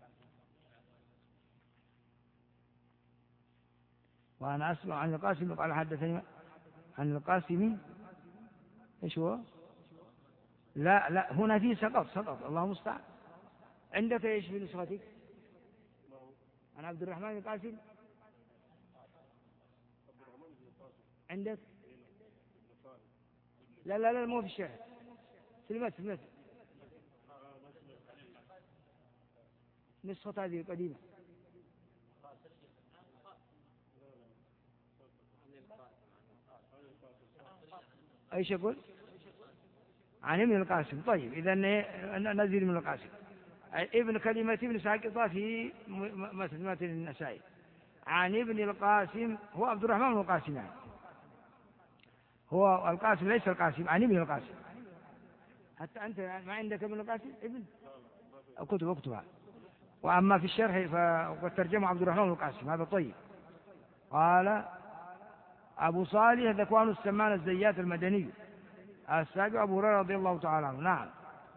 وأنا أسمع عن القاسم قال حدثني عن القاسم ايش هو؟ لا لا هنا في سقط سقط الله المستعان. عندك ايش في نسختك؟ عن عبد الرحمن القاسم عندك؟ لا لا لا مو في الشرح، في المتن في المتن نسخة هذه القديمة. ايش يقول؟ عن ابن القاسم. طيب إذا نزيد من القاسم ابن كلمة ابن ساقطة في متن النسائي. عن ابن القاسم هو عبد الرحمن بن القاسم، يعني هو القاسم ليس القاسم، عن ابن القاسم. حتى أنت ما عندك ابن القاسم ابن أكتب أكتبها. وأما في الشرح فقد ترجمه عبد الرحمن بن القاسم. هذا طيب. قال أبو صالح ذكوان السمان الزيات المدني السابع أبو هريرة رضي الله تعالى عنه. نعم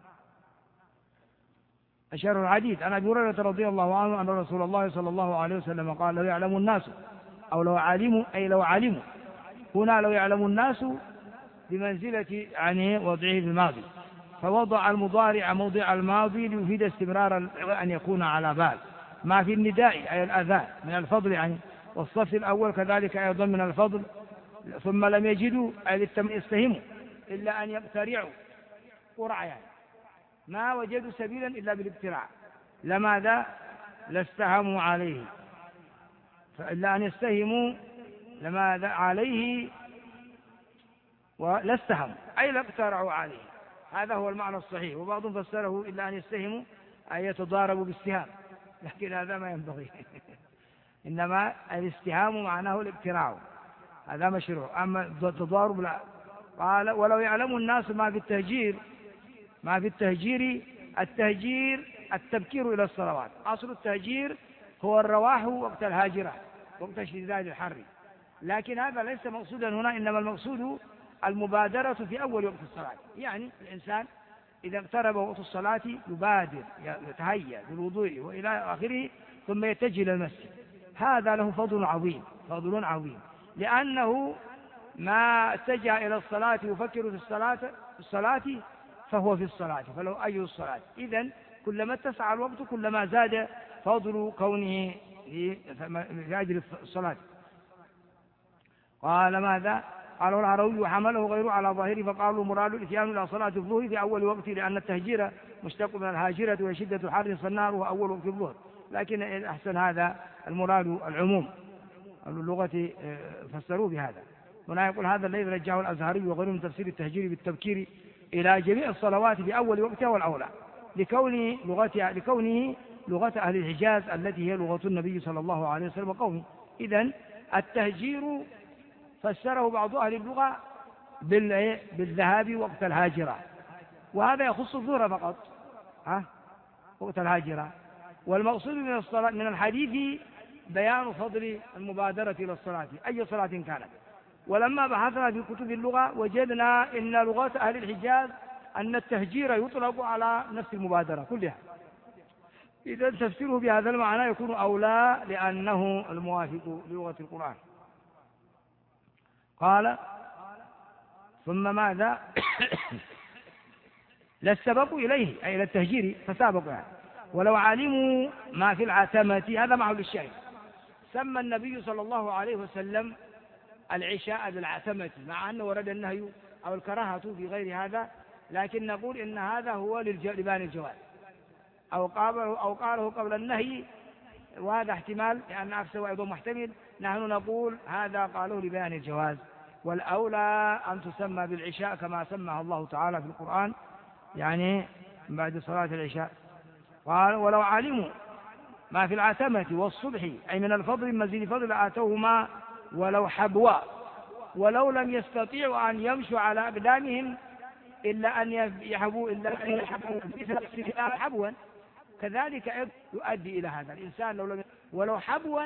أشار العديد عن أبي هريرة رضي الله عنه أن رسول الله صلى الله عليه وسلم قال لو يعلم الناس أو لو علموا أي لو علموا هنا لو يعلم الناس بمنزلة يعني وضعه في الماضي، فوضع المضارع موضع الماضي ليفيد استمرار أن يكون على بال ما في النداء أي الأذان من الفضل يعني، والصف الأول كذلك أيضا من الفضل. ثم لم يجدوا أي يستهموا إلا أن يقترعوا قرع، يعني ما وجدوا سبيلا إلا بالاقتراع. لماذا؟ لاستهموا عليه، فإلا أن يستهموا لماذا عليه ولاستهموا أي لاقترعوا عليه. هذا هو المعنى الصحيح. وبعضهم فسره إلا أن يستهموا أن يتضاربوا بالسهام، لكن هذا ما ينبغي. إنما الاستهام معناه الاقتراع، هذا مشروع. أما التضارب لا. قال ولو يعلم الناس ما في التهجير ما في التهجير التهجير التبكير إلى الصلوات. أصل التهجير هو الرواح وقت الهاجرة وقت اشتداد الحر، لكن هذا ليس مقصودا هنا، إنما المقصود المبادرة في أول وقت الصلاة. يعني الإنسان إذا اقترب وقت الصلاة يبادر يتهيأ بالوضوء وإلى آخره ثم يتجه إلى المسجد. هذا له فضل عظيم فضل عظيم لأنه ما اتجه إلى الصلاة يفكر في الصلاة في الصلاة فهو في الصلاة، فلو أي الصلاة. إذن كلما اتسع الوقت كلما زاد فضل كونه في أجل الصلاة. قال ماذا؟ قالوا العروي وحمله غيره على ظاهره، فقالوا مراد الاتيان إلى صلاة الظهر في أول وقت، لأن التهجير مشتق من الهاجرة وشدة الحر فالنار وأول وقت الظهر. لكن أحسن هذا المراد العموم، اللغة فسروا بهذا. هنا يقول هذا الذي رجعه الأزهري وغيره من تفسير التهجير بالتبكير إلى جميع الصلوات في أول وقتها والأولى، لكونه لغة لكونه لغة أهل الحجاز التي هي لغة النبي صلى الله عليه وسلم وقومه. إذن التهجير فسره بعض أهل اللغة بالذهاب وقت الهاجرة، وهذا يخص الظهر فقط ها وقت الهاجرة. والمقصود من الصلاة من الحديث بيان فضل المبادرة إلى الصلاة أي صلاة كانت. ولما بحثنا في كتب اللغة وجدنا إن لغة أهل الحجاز أن التهجير يطلق على نفس المبادرة كلها، إذا تفسيره بهذا المعنى يكون أولى لأنه الموافق للغة القرآن. قال ثم ماذا؟ لا السبق إليه أي إلى التهجير فسابقوا يعني. ولو علموا ما في العتمة هذا محل الشاهد. سمى النبي صلى الله عليه وسلم العشاء بالعتمة مع أنه ورد النهي أو الكراهة في غير هذا، لكن نقول إن هذا هو لبيان الجواز، أو قاله أو قاله قبل النهي، وهذا احتمال لأن عكسه أيضا محتمل. نحن نقول هذا قاله لبيان الجواز، والأولى أن تسمى بالعشاء كما سماها الله تعالى في القرآن يعني بعد صلاة العشاء. قال ولو علموا ما في العتمة والصبح أي من الفضل مزيد فضل آتوهما ولو حبوا، ولو لم يستطيعوا أن يمشوا على أقدامهم إلا أن يحبوا إلا أن يحبوا حبوا، كذلك يؤدي إلى هذا الإنسان لو لم ولو حبوا،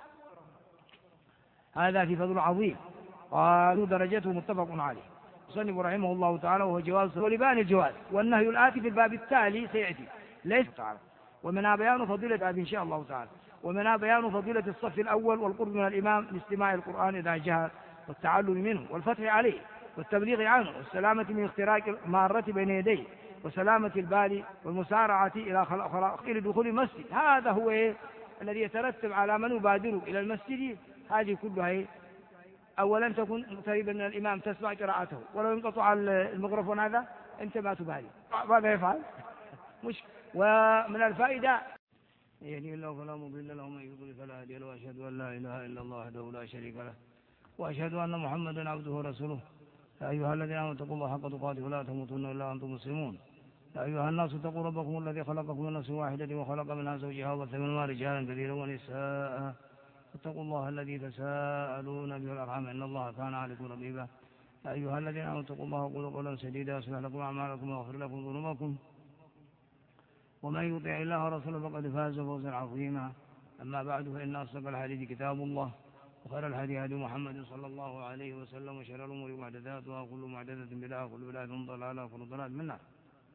هذا في فضل عظيم. قالوا درجته متفق عليه. صنف رحمه الله تعالى وهو جواز ولبان الجواز، والنهي الآتي في الباب التالي سيأتي ليس تعالى. ومنها بيان فضيلة الأب إن شاء الله تعالى، ومنها بيان فضيلة الصف الأول والقرب من الإمام لاستماع القرآن إذا جهر والتعلم منه والفتح عليه والتبليغ عنه والسلامة من اختراق المارة بين يديه وسلامة البال والمسارعة إلى خلق إلى دخول المسجد. هذا هو إيه الذي يترتب على من يبادر إلى المسجد. هذه كلها إيه؟ أولا تكون مقتربا من الإمام تسمع قراءته، ولو ينقطع الميكروفون هذا أنت ما تبالي ماذا يفعل مش. ومن الفائدة يهدي الله فلا مضل له ومن يضلل فلا هادي له، وأشهد أن لا إله إلا الله وحده لا شريك له، وأشهد أن محمدا عبده ورسوله. يا أيها الذين آمنوا اتقوا الله حق تقاته ولا تموتن إلا وأنتم مسلمون. يا أيها الناس اتقوا ربكم الذي خلقكم من نفس واحدة وخلق منها زوجها وبث منهما رجالا كثيرا ونساء، اتقوا الله الذي تساءلون به والأرحام إن الله كان عليكم رقيبا. يا أيها الذين آمنوا اتقوا الله وقولوا قولا سديدا يصلح لكم أعمالكم ويغفر لكم ذنوبكم، ومن يطع الله ورسوله فقد فاز فوزا عظيما. أما بعد فإن أصدق الحديث كتاب الله، وخير الهدي هدي محمد صلى الله عليه وسلم، وشر الأمور محدثاتها وكل محدثة بدعة وكل بدعة ضلالة وكل ضلالة من النار.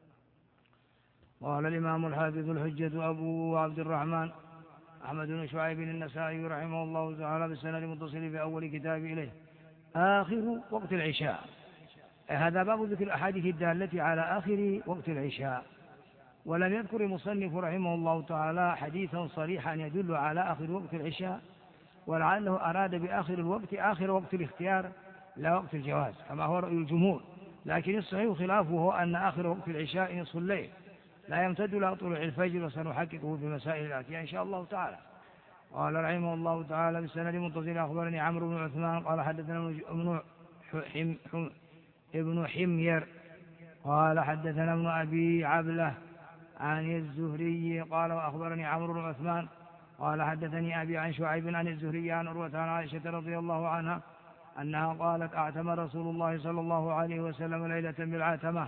قال الإمام الحافظ الحجة أبو عبد الرحمن أحمد بن شعيب النسائي رحمه الله تعالى بالسند المتصل في أول كتاب إليه آخر وقت العشاء. هذا باب ذكر الأحاديث الدالة على آخر وقت العشاء، ولم يذكر المصنف رحمه الله تعالى حديثا صريحا يدل على آخر وقت العشاء، ولعله أراد بآخر الوقت آخر وقت الاختيار لا وقت الجواز كما هو رأي الجمهور، لكن الصحيح خلافه هو أن آخر وقت العشاء نصف الليل لا يمتد إلى طلوع الفجر، وسنحققه في مسائل الآتية إن شاء الله تعالى. قال رحمه الله تعالى بالسند المتصل أخبرني عمرو بن عثمان قال حدثنا ابن حم ابن حمير قال حدثنا ابن أبي عبلة عن الزهري قال وأخبرني عمرو بن عثمان قال حدثني أبي عن شعيب عن الزهري عن عروة عن عائشة رضي الله عنها أنها قالت أعتم رسول الله صلى الله عليه وسلم ليلة بالعتمة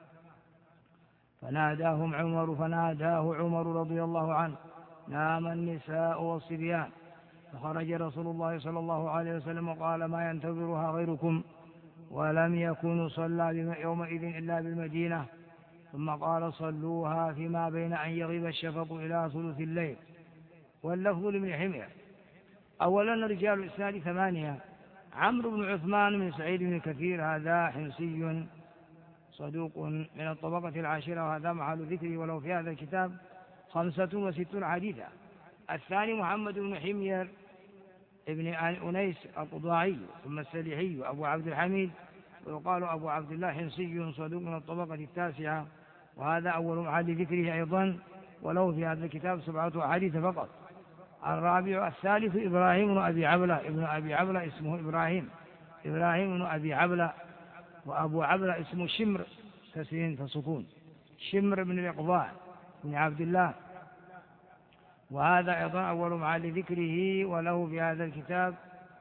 فناداهم عمر فناداه عمر رضي الله عنه نام النساء والصبيان، فخرج رسول الله صلى الله عليه وسلم وقال ما ينتظرها غيركم، ولم يكن صلى يومئذ إلا بالمدينة، ثم قال صلوها فيما بين أن يغيب الشفق إلى ثلث الليل. واللفظ لابن حمير. أولا رجال الإسناد ثمانية: عمرو بن عثمان بن سعيد بن كثير هذا حمصي صدوق من الطبقة العاشرة، وهذا محل ذكره ولو في هذا الكتاب خمسة وستون حديثا. الثاني محمد بن حمير ابن أنيس القضاعي ثم السليحي أبو عبد الحميد، ويقال أبو عبد الله حمصي صدوق من الطبقة التاسعة، وهذا أول محل ذكره أيضا ولو في هذا الكتاب سبعة أحاديث فقط. الرابع الثالث إبراهيم بن أبي عبلة ابن أبي عبلة اسمه إبراهيم إبراهيم بن أبي عبلة، وأبو عبلة اسمه شمر تسين فسكون شمر بن الإقضاء بن عبد الله، وهذا أيضا أول محل ذكره وله في هذا الكتاب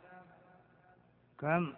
كم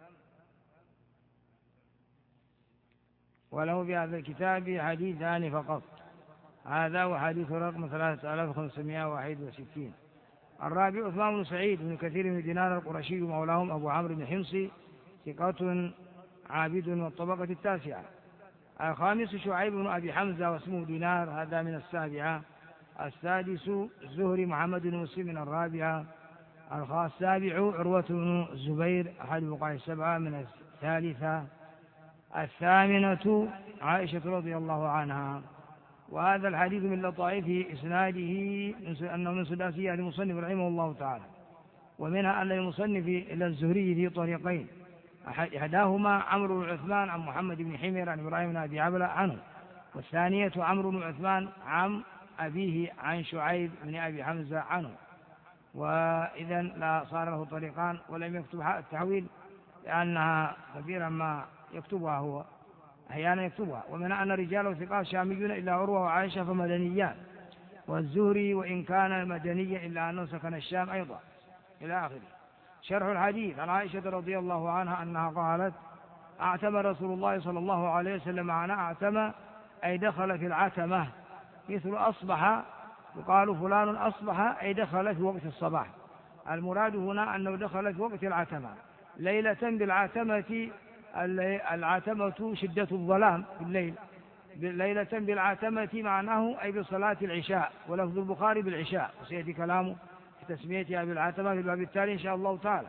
وله في هذا الكتاب حديثان فقط، هذا وحديث رقم ثلاثة آلاف وخمسمائة وواحد وستين. الرابع عثمان بن سعيد بن كثير بن دينار القرشي مولاهم أبو عمرو بن حمصي ثقة عابد من الطبقة التاسعة. الخامس شعيب بن أبي حمزة واسمه دينار هذا من السابعة. السادس الزهري محمد بن مسلم الرابعة. السابع عروة بن الزبير أحد الفقهاء السبعة من الثالثة. الثامنة عائشة رضي الله عنها. وهذا الحديث من لطائف إسناده أنه من سداسية المصنف رحمه الله تعالى، ومنها أن المصنف إلى الزهري في طريقين، إحداهما عمرو بن عثمان عن محمد بن حمير عن إبراهيم بن أبي عبلة عنه، والثانية عمرو بن عثمان عن أبيه عن شعيب بن أبي حمزة عنه. وإذا لا صار له طريقان ولم يكتب التحويل لأنها كثيرا ما يكتبها هو أحيانا يكتبها. ومن أن رجاله ثقات شاميون إلا عروة وعائشة فمدنيان، والزهري وإن كان مدنيا إلا أنه سكن الشام أيضا إلى آخره. شرح الحديث عن عائشة رضي الله عنها أنها قالت: أعتم رسول الله صلى الله عليه وسلم معنا. أعتم أي دخل في العتمة، مثل أصبح يقال فلان أصبح أي دخل في وقت الصباح. المراد هنا أنه دخل في وقت العتمة ليلة بالعتمة. العتمة شدة الظلام في الليل. ليلة بالعتمة معناه أي بصلاة العشاء، ولفظ البخاري بالعشاء، وسيأتي كلامه في تسميتها بالعتمة في الباب التالي إن شاء الله تعالى.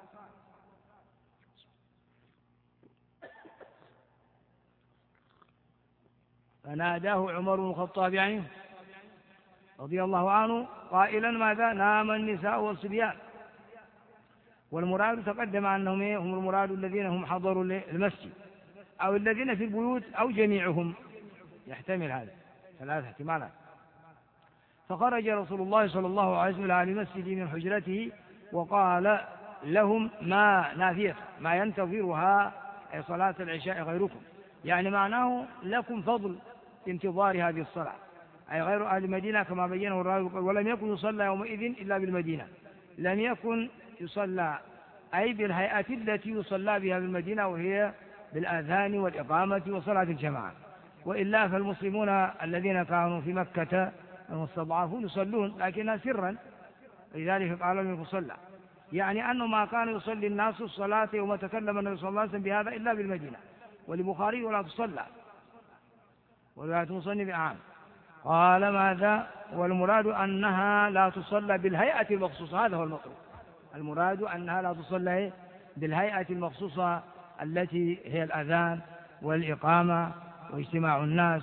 فناداه عمر بن الخطاب يعني رضي الله عنه قائلا: ماذا؟ نام النساء والصبيان. والمراد تقدم أنهم هم المراد الذين هم حضروا المسجد أو الذين في البيوت أو جميعهم، يحتمل هذا ثلاث احتمالات. فخرج رسول الله صلى الله عليه وسلم على المسجد من حجرته وقال لهم: ما نافية ما ينتظرها أي صلاة العشاء غيركم، يعني معناه لكم فضل في انتظار هذه الصلاة، أي غير أهل المدينة كما بينه الراوي. ولم يكن يصلى يومئذ إلا بالمدينة، لم يكن يصلى أي بالهيئة التي يصلى بها بالمدينة، وهي بالآذان والإقامة وصلاة الجماعة. وإلا فالمسلمون الذين كانوا في مكة المستضعفون يصلون لكنها سرا، لذلك قال لم يصلى، يعني أنه ما كان يصلي الناس الصلاة يوم تكلم النبي صلى الله عليه وسلم بهذا إلا بالمدينة. ولبخاري ولا تصلى ولا تصلي بعام. قال: ماذا؟ والمراد أنها لا تصلى بالهيئة المخصوصة، هذا هو المطلوب. المراد أنها لا تصلى بالهيئة المخصوصة التي هي الأذان والإقامة واجتماع الناس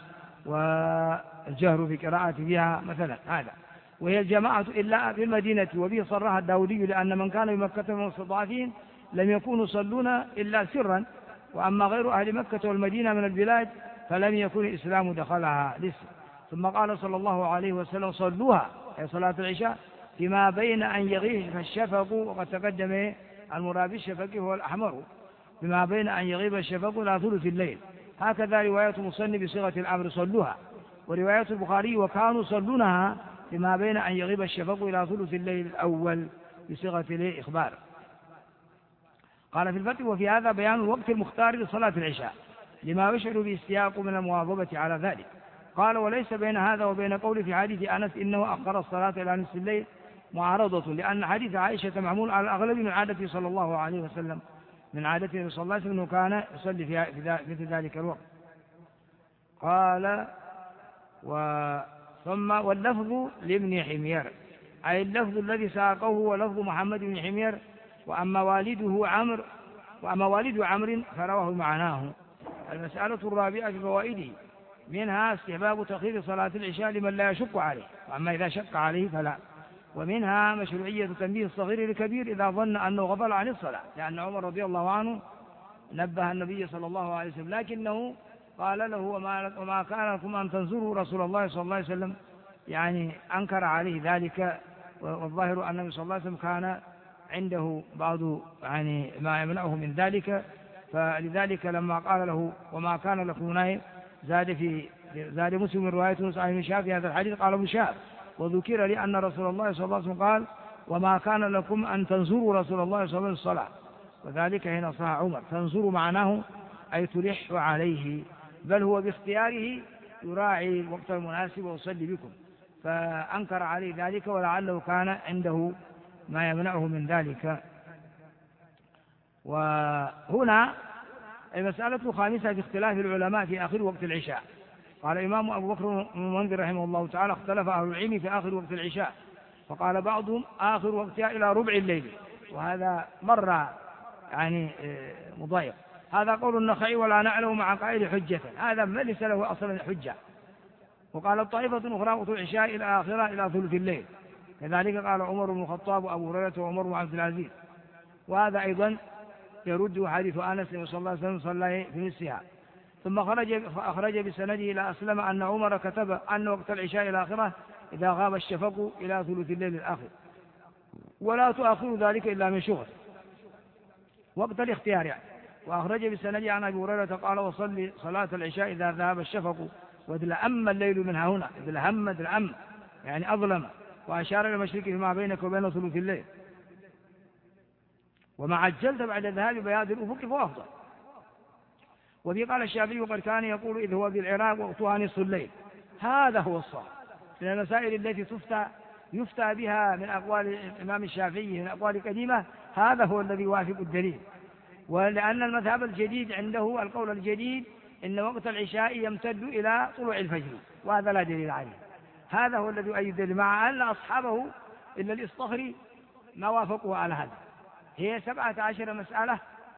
والجهر في قراءة بها مثلا، هذا. وهي الجماعة إلا في المدينة. وبه صرح الداودي لأن من كان بمكة من المستضعفين لم يكونوا يصلون إلا سرا، وأما غير أهل مكة والمدينة من البلاد فلم يكن الإسلام دخلها لسه. ثم قال صلى الله عليه وسلم: صلوها أي صلاة العشاء فيما بين أن يغيب الشفق، وقد تقدم المراد بالشفق هو الأحمر، فيما بين أن يغيب الشفق إلى ثلث الليل. هكذا رواية المصنف بصيغة الأمر صلوها، ورواية البخاري وكانوا يصلونها فيما بين أن يغيب الشفق إلى ثلث الليل الأول بصيغة الإخبار. قال في الفتح: وفي هذا بيان الوقت المختار لصلاة العشاء لما يشعر به السياق من المواظبة على ذلك. قال: وليس بين هذا وبين قول في حديث أنس إنه أخر الصلاة إلى نصف الليل معارضة، لأن حديث عائشة معمول على الأغلب من عادته صلى الله عليه وسلم، من عادته صلى الله عليه وسلم أنه كان يصلي في مثل ذلك الوقت. قال: ثم واللفظ لابن حمير، أي اللفظ الذي ساقه هو لفظ محمد بن حمير، وأما والده عمرو وأما والد عمرو فرواه معناه. المسألة الرابعة في فوائده: منها استحباب تأخير صلاة العشاء لمن لا يشق عليه، وأما إذا شق عليه فلا. ومنها مشروعية تنبيه الصغير للكبير إذا ظن أنه غفل عن الصلاة، لأن عمر رضي الله عنه نبه النبي صلى الله عليه وسلم، لكنه قال له: وما, وما كان لكم أن تنظروا رسول الله صلى الله عليه وسلم، يعني أنكر عليه ذلك. والظاهر أن النبي صلى الله عليه وسلم كان عنده بعض يعني ما يمنعه من ذلك، فلذلك لما قال له: وما كان لكم نائم، زاد في زاد مسلم من رواية موسى بن شهاب في هذا الحديث قال ابن شهاب: وذكر لي أن رسول الله صلى الله عليه وسلم قال: وما كان لكم أن تنظروا رسول الله صلى الله عليه وسلم الصلاة. وذلك هنا صح عمر، تنظروا معناه أي تلح عليه، بل هو باختياره يراعي الوقت المناسب ويصلي بكم، فأنكر عليه ذلك، ولعله كان عنده ما يمنعه من ذلك. وهنا المسألة الخامسة في اختلاف العلماء في آخر وقت العشاء، قال الإمام أبو بكر المنذر رحمه الله تعالى: اختلف أهل العلم في آخر وقت العشاء، فقال بعضهم آخر وقتها إلى ربع الليل، وهذا مر يعني مضايق. هذا قول النخعي ولا نعلم مع قائل حجة، هذا ما ليس له أصلا حجة. وقال الطائفة أخرى وقت العشاء إلى آخرة إلى ثلث الليل، كذلك قال عمر بن الخطاب وأبو هريرة وعمر بن عبد العزيز. وهذا أيضا يرد حديث أنس صلى الله عليه وسلم صلى في نصفها. ثم خرج أخرج بسنده إلى أسلم أن عمر كتب أن وقت العشاء الآخرة إذا غاب الشفق إلى ثلث الليل الآخر، ولا تؤخر ذلك إلا من شغل، وقت الاختيار يعني. وأخرج بسنده عن أبي هريرة قال: وصلي صلاة العشاء إذا ذهب الشفق وادلأم الليل منها هنا، ادلأم ادلأم يعني أظلم، وأشار إلى المشرق فيما بينك وبين ثلث الليل، وما عجلت بعد ذهاب بياض الأفق فهو أفضل. وفي قال الشافعي: وقد كان يقول إذ هو بالعراق وقتها نصف الليل. هذا هو الصواب من المسائل التي تفتى يفتى بها من أقوال الإمام الشافعي من أقوال قديمة، هذا هو الذي يوافق الدليل. ولأن المذهب الجديد عنده القول الجديد إن وقت العشاء يمتد إلى طلوع الفجر، وهذا لا دليل عليه. هذا هو الذي يؤيد، مع أن أصحابه إلا الإصطخري ما وافقوا على هذا. هي سبعة عشر مسألة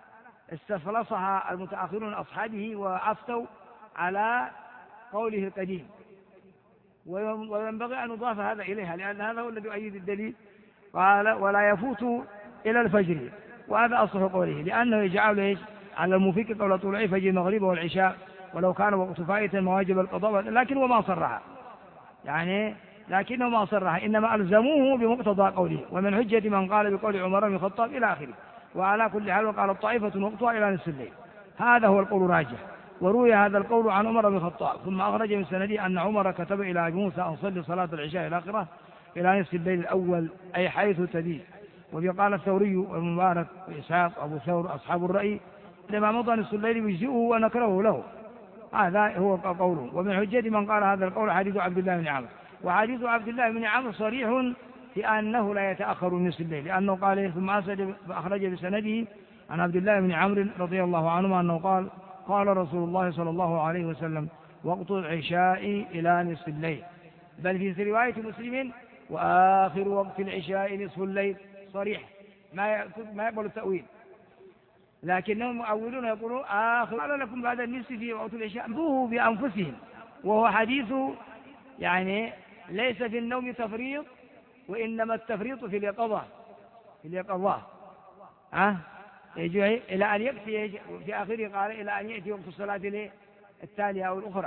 استفلصها المتأخرون من أصحابه وعفتوا على قوله القديم، وينبغي أن نضاف هذا إليها، لأن هذا هو الذي يؤيد الدليل. قال: ولا يفوت إلى الفجر، وهذا أصح قوله، لأنه يجعل إيش على المفيق قول طلوع فجر المغرب والعشاء، ولو كان وقت فائتا مواجب القضاء، لكن وما صرها يعني لكنه ما صرها، إنما ألزموه بمقتضى قوله. ومن حجة من قال بقول عمر بن الخطاب إلى آخره. وعلى كل حال وقال الطائفة وقتها إلى نصف الليل، هذا هو القول الراجح. وروي هذا القول عن عمر بن الخطاب. ثم أخرج من سنده أن عمر كتب إلى أبي موسى أن صلي صلاة العشاء الآخرة إلى نصف الليل الأول، أي حيث تبيت. وفي قال الثوري والمبارك وإسحاق أبو ثور أصحاب الرأي لما مضى نصف الليل يجزئه ونكره له، هذا هو قوله. ومن حجة من قال هذا القول حديث عبد الله بن عمرو. وحديث عبد الله بن عمرو صريح في أنه لا يتأخر نصف الليل، لأنه قال: ثم أخرج بسنده عن عبد الله بن عمرو رضي الله عنهما أنه قال: قال رسول الله صلى الله عليه وسلم: وقت العشاء إلى نصف الليل. بل في رواية مسلم: وآخر وقت العشاء نصف الليل، صريح ما ما يقبل التأويل. لكنهم مؤولون يقولون آخر قال لكم بعد النصف في وقت العشاء، ذوه بأنفسهم. وهو حديث يعني ليس في النوم تفريط، وإنما التفريط في اليقظة في اليقظة أه؟ يجي إلى أن يأتي في آخره قال: إلى أن يأتي وقت الصلاة التالية أو الأخرى،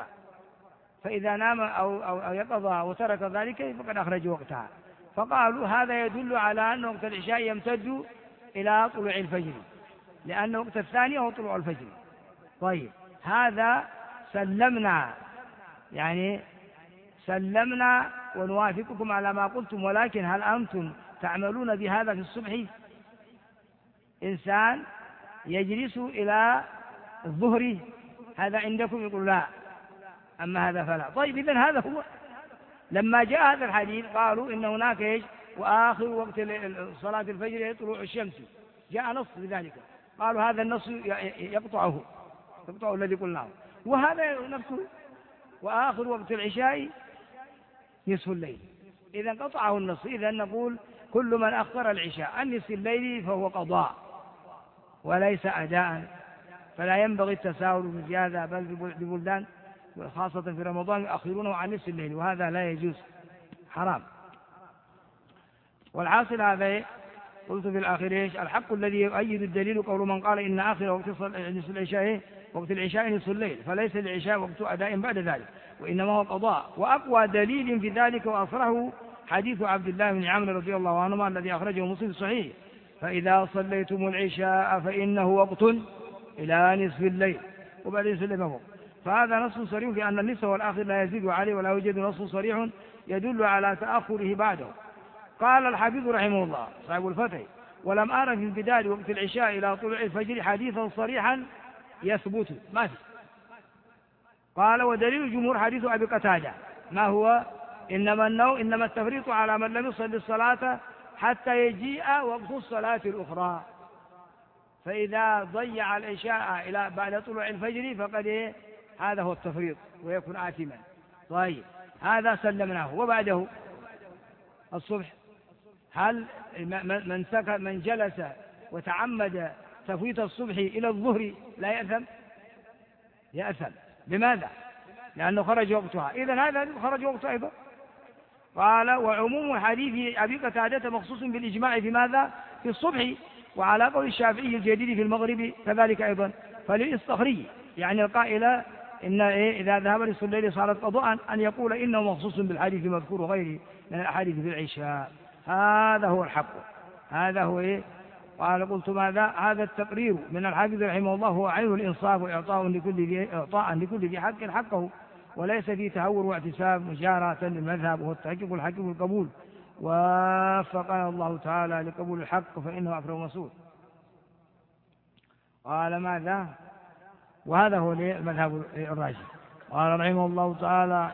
فإذا نام أو, أو, أو يقظ وترك ذلك فقد أخرج وقتها. فقالوا هذا يدل على أن وقت العشاء يمتد إلى طلوع الفجر، لأن وقت الثاني هو طلوع الفجر. طيب، هذا سلمنا يعني سلمنا ونوافقكم على ما قلتم، ولكن هل أنتم تعملون بهذا في الصبح؟ إنسان يجلس إلى الظهر، هذا عندكم يقول لا، أما هذا فلا. طيب، إذن هذا هو. لما جاء هذا الحديث قالوا إن هناك إيش وآخر وقت صلاة الفجر طلوع الشمس، جاء نص بذلك، قالوا هذا النص يقطعه يقطع الذي قلناه. وهذا نفسه وآخر وقت العشاء نصف الليل، إذا قطعه النص. إذا نقول كل من أخر العشاء عن نصف الليل فهو قضاء وليس أداء، فلا ينبغي التساهل بزيادة، بل ببلدان خاصة في رمضان يؤخرونه عن نصف الليل، وهذا لا يجوز، حرام. والحاصل هذا قلت في الآخر إيش الحق الذي يؤيد الدليل قول من قال إن آخر وقت نصف العشاء وقت العشاء نصف الليل، فليس العشاء وقت أداء بعد ذلك، وإنما هو قضاء. وأقوى دليل في ذلك وأصره حديث عبد الله بن عمرو رضي الله عنهما الذي أخرجه مسلم صحيح: فإذا صليتم العشاء فإنه وقت إلى نصف الليل، وبعد نصف الليل فوق. فهذا نص صريح في أن النصف والآخر لا يزيد عليه، ولا يوجد نص صريح يدل على تأخره بعده. قال الحافظ رحمه الله صاحب الفتح: ولم أرى في امتداد وقت العشاء إلى طلوع الفجر حديثا صريحا يثبت، ما في. قال: ودليل الجمهور حديث أبي قتادة، ما هو؟ إنما النوم إنما التفريط على من لم يصل الصلاة حتى يجيء وقت الصلاة الأخرى، فإذا ضيع العشاء إلى بعد طلوع الفجر فقد هذا هو التفريط ويكون آثما. طيب هذا سلمناه. وبعده الصبح، هل من سك من جلس وتعمد تفويت الصبح إلى الظهر لا يأثم؟ يأثم. لماذا؟ لأنه خرج وقتها، إذن هذا خرج وقته أيضا. قال وعموم حديث أبي قتادة مخصوص بالإجماع في ماذا؟ في الصبح. وعلى قول الشافعي الجديد في المغرب كذلك أيضا. فللإصطخري يعني القائل إن إيه إذا ذهب نصف الليل صارت قضاء أن يقول إنه مخصوص بالحديث المذكور وغيره من الأحاديث في العشاء. هذا هو الحق. هذا هو إيه؟ قال قلت ماذا؟ هذا التقرير من الحافظ رحمه الله هو عين الإنصاف وإعطاء لكل ذي إعطاء لكل ذي حق حقه، وليس فيه تهور واعتساب مجاراة للمذهب، وهو التحقيق الحق والقبول. وفقنا الله تعالى لقبول الحق فإنه أكرم مسؤول. قال ماذا؟ وهذا هو المذهب الراجح. قال رحمه الله تعالى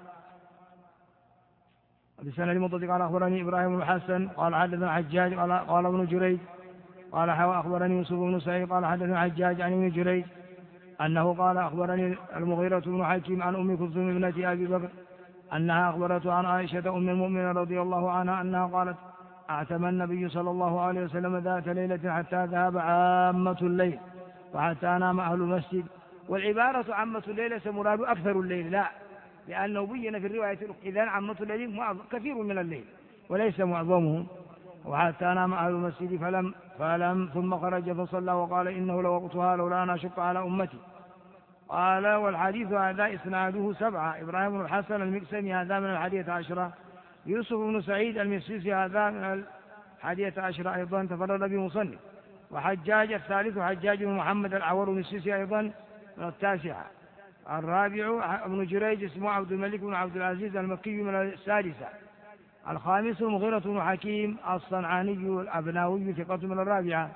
بسنة المنطق قال أخبرني إبراهيم بن الحسن قال حدثنا حجاج قال قال ابن جريج قال أخبرني يوسف بن سعيد قال حدثنا حجاج عن ابن جريج أنه قال أخبرني المغيرة بن حكيم عن أم كلثوم ابنة أبي بكر أنها أخبرته عن عائشة أم المؤمنين رضي الله عنها أنها قالت أعتم النبي صلى الله عليه وسلم ذات ليلة حتى ذهب عامة الليل وحتى نام أهل المسجد. والعبارة عامة الليل ليس مراد أكثر الليل، لا، لأنه بين في الرواية إذن عامة الليل كثير من الليل وليس معظمه. وحتى نام أهل المسجد فلم فلم ثم خرج فصلى وقال إنه لوقتها لولا أن أشق على أمتي. قال والحديث هذا إسناده سبعة: إبراهيم بن الحسن المقسمي هذا من الحادية عشرة، يوسف بن سعيد المسيسي هذا من الحادية عشرة أيضا تفرد بمصنف، وحجاج الثالث حجاج بن محمد العور المسيسي أيضا من التاسعة. الرابع ابن جريج اسمه عبد الملك بن عبد العزيز المكي من السادسة. الخامس مغيرة بن حكيم الصنعاني الأبناوي ثقة من الرابعة.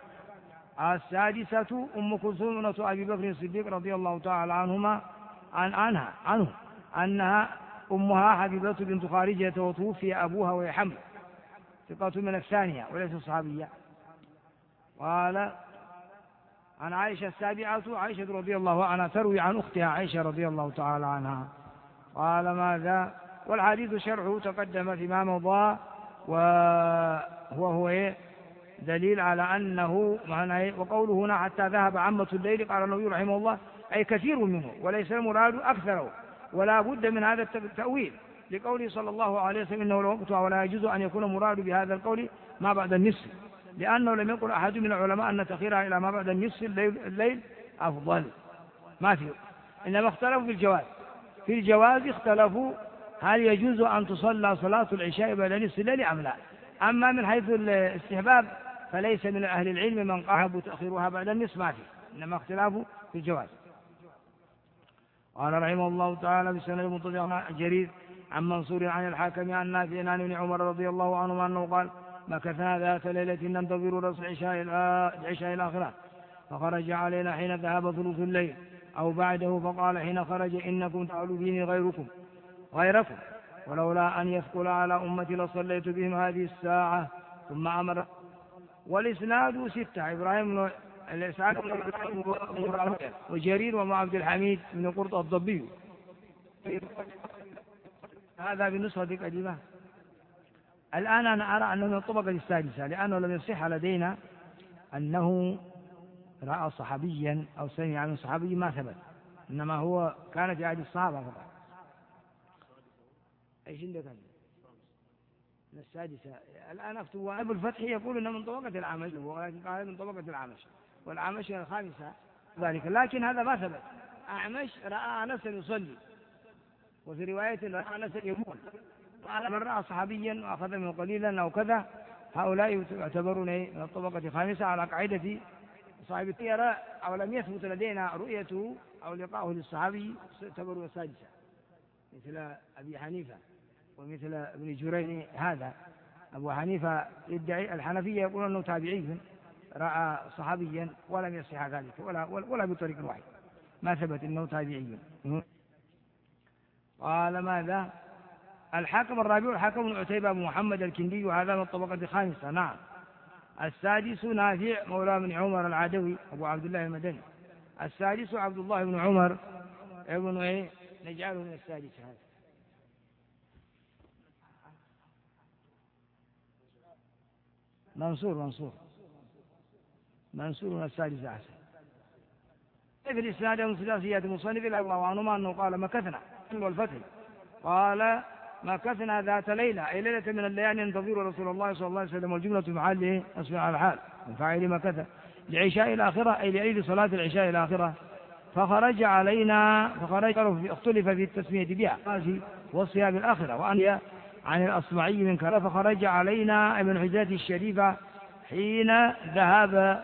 السادسة أم كلثوم ابنة أبي بكر الصديق رضي الله تعالى عنهما عن عنها عنه أنها أمها حبيبة بنت خارجة وتوفي أبوها وهي حمل، ثقة من الثانية وليس صحابية. قال عن عائشة السابعة عائشة رضي الله عنها تروي عن أختها عائشة رضي الله تعالى عنها. قال ماذا؟ والحديث شرعه تقدم فيما مضى، وهو هو دليل على أنه معنى. وقوله هنا حتى ذهب عامة الليل قال النبي رحمه الله أي كثير منه وليس المراد أكثره، ولا بد من هذا التأويل لقوله صلى الله عليه وسلم إنه لوقتها ولا يجوز أن يكون مراد بهذا القول ما بعد النصف، لأنه لم يقل أحد من العلماء أن تأخيرها إلى ما بعد النصف الليل, الليل أفضل، ما فيه. إنما اختلفوا في الجواز في الجواز اختلفوا هل يجوز أن تصلى صلاة العشاء بعد نصف الليل أم لا. أما من حيث الاستحباب فليس من أهل العلم من قال تأخيرها بعد النصف، ما فيه، إنما اختلافه في الجواز. قال رحمه الله تعالى بسند المنطق جرير عن منصور عن الحاكم عن نافع عن ابن عمر رضي الله عنهما أنه قال مكثنا ذات ليلة ننتظر رسل العشاء الآخرة فخرج علينا حين ذهب ثلث الليل أو بعده فقال حين خرج إنكم تعلبين غيركم غيركم ولولا أن يثقل على أمتي لصليت بهم هذه الساعة ثم أمر. والإسناد ستة: إبراهيم الإسعاد وجرير ومع عبد الحميد بن قرط الضبي. هذا بالنسخة القديمة. الآن أنا أرى أنه من الطبقة السادسة، لأنه لم يصح لدينا أنه رأى صحابيا أو سمع من صحابي، ما ثبت، إنما هو كان في عهد الصحابة فقط. أيش عندك من السادسة؟ الآن أكتب أبو الفتح يقول إنه من طبقة العامش، ولكن قال من طبقة العامش، والعامش الخامسة ذلك، لكن هذا ما ثبت. أعمش رأى أنسا يصلي، وفي رواية رأى أنسا يقول، قال من رأى صحابيا وأخذ منه قليلا أو كذا، هؤلاء يعتبرون من الطبقة الخامسة على قاعدة صاحب يرى أو لم يثبت لدينا رؤيته أو لقاؤه للصحابي يعتبر السادسة، مثل أبي حنيفة ومثل ابن جريج. هذا أبو حنيفة يدعي، الحنفية يقول أنه تابعي رأى صحابيا ولم يصح ذلك ولا, ولا بطريق واحد، ما ثبت أنه تابعي. قال ماذا؟ الحاكم الرابع الحاكم بن عتيبة بن محمد الكندي وهذا من الطبقة الخامسة. نعم. السادس نافع مولى بن عمر العدوي أبو عبد الله المدني. السادس عبد الله بن عمر يقول إيه نجعله من السادسة هذا. منصور منصور منصور من السادسة أحسن. في الإسناد من ثلاثيات المصنف رضي الله عنهما أنه قال مكثنا والفتح قال مكثنا ذات ليلة أي ليلة من الليالي ننتظر رسول الله صلى الله عليه وسلم والجملة محله أسمع على الحال من فاعل مكث لعشاء الآخرة أي لعيد صلاة العشاء الآخرة فخرج علينا فخرج اختلف في التسمية بها وصيها بالآخرة وأن عن الأصمعي من كذا فخرج علينا ابن حجرته الشريفة حين ذهب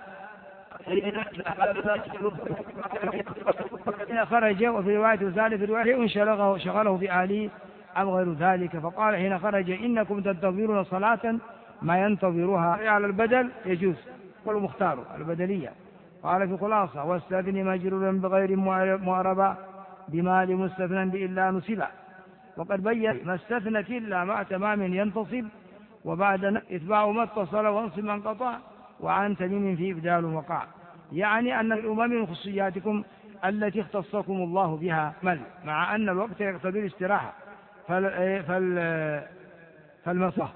حين خرج وفي رواية ثالث رواية شغله شغله في أهله أم غير ذلك فقال حين خرج إنكم تنتظرون صلاة ما ينتظرها على البدل يجوز والمختار البدلية. قال في خلاصة واستثني مجرورا بغير معربة بما لمستثنى إلا نسبا وقد بين ما استثنت إلا مع تمام ينتصب وبعد إتباع ما اتصل وانصب ما انقطع وعن تميم في إبدال وقع يعني أن الأمم من خصوصياتكم التي اختصكم الله بها مل مع أن الوقت يقتضي الاستراحة فال فال فالمصلحة.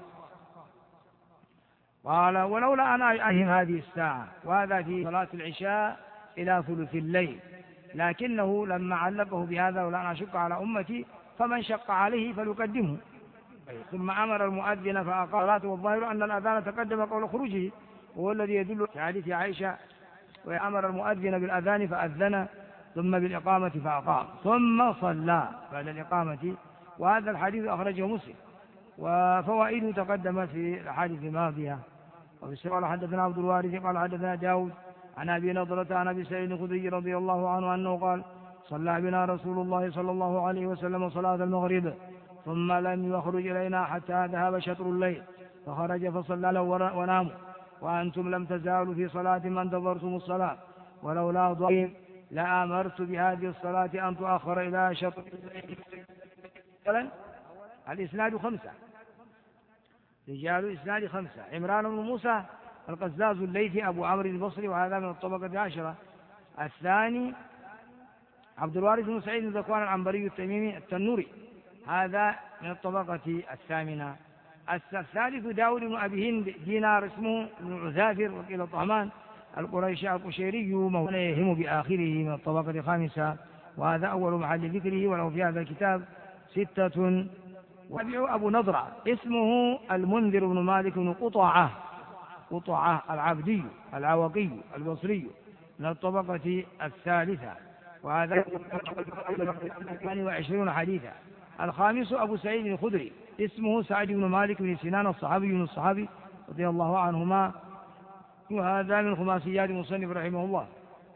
قال ولولا أن أهم هذه الساعة وهذا في صلاة العشاء إلى ثلث الليل لكنه لما علقه بهذا ولأن أشق على أمتي فمن شق عليه فليقدمه ثم أمر المؤذن فأقام صلاته والظاهر أن الأذان تقدم قول خروجه وهو الذي يدل في حديث عائشة وأمر المؤذن بالأذان فأذن ثم بالإقامة فأقام ثم صلى بعد الإقامة وهذا الحديث أخرجه مسلم وفوائده تقدمت في الحديث الماضية. وفي السؤال حدثنا عبد الوارث قال حدثنا داود عن أبي نضرة عن أبي سعيد الخدري رضي الله عنه أنه قال صلى بنا رسول الله صلى الله عليه وسلم صلاة المغرب ثم لم يخرج إلينا حتى ذهب شطر الليل فخرج فصلى له وناموا وأنتم لم تزالوا في صلاة ما انتظرتم الصلاة ولولا ضعيف لأمرت بهذه الصلاة أن تؤخر إلى شطر الليل. الإسناد خمسة رجال الإسناد خمسة عمران بن موسى القزاز الليثي أبو عمرو البصري وهذا من الطبقة العاشرة. الثاني عبد الوارث بن سعيد بن ذكوان العنبري التميمي التنوري هذا من الطبقة الثامنة. الثالث داود بن أبي هند دينار اسمه بن عذافر وكيل الطهمان القريشي القشيري مولانا يهم بآخره من الطبقة الخامسة وهذا أول محل ذكره وله في هذا الكتاب ستة. وابيع أبو نضرة اسمه المنذر بن مالك بن قطعة قطعة العبدي العوقي البصري من الطبقة الثالثة وهذا ثمانية وعشرين حديثا. الخامس أبو سعيد الخدري اسمه سعد بن مالك بن سنان الصحابي من الصحابي رضي الله عنهما وهذا من خماسيات المصنف رحمه الله.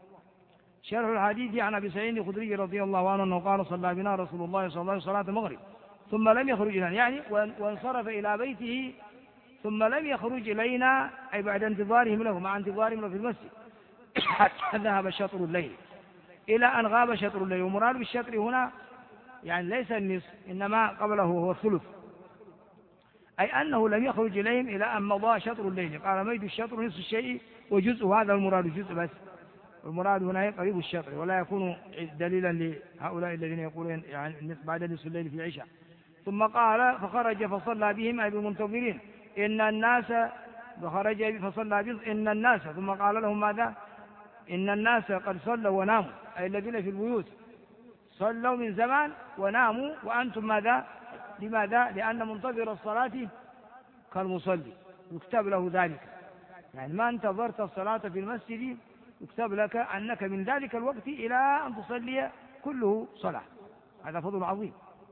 شرح الحديث عن أبي سعيد الخدري رضي الله عنه أنه قال صلى بنا رسول الله صلى الله عليه وسلم صلاة المغرب ثم لم يخرج إلينا يعني وانصرف إلى بيته ثم لم يخرج إلينا أي بعد انتظارهم له مع انتظارهم له في المسجد حتى ذهب شطر الليل إلى أن غاب شطر الليل. ومراد بالشطر هنا يعني ليس النصف إنما قبله هو الثلث أي أنه لم يخرج إليهم إلى أن مضى شطر الليل. قال ميد الشطر نصف الشيء وجزء هذا المراد جزء بس والمراد هنا قريب الشطر ولا يكون دليلا لهؤلاء الذين يقولون يعني بعد نصف الليل في عشاء. ثم قال فخرج فصلى بهم أي بالمنتظرين إن الناس فخرج فصلى بهم إن الناس ثم قال لهم ماذا إن الناس قد صلوا وناموا أي الذين في البيوت صلوا من زمان وناموا وأنتم ماذا لماذا لأن منتظر الصلاة كالمصلي يكتب له ذلك يعني ما انتظرت الصلاة في المسجد يكتب لك أنك من ذلك الوقت إلى أن تصلي كله صلاة. هذا فضل عظيم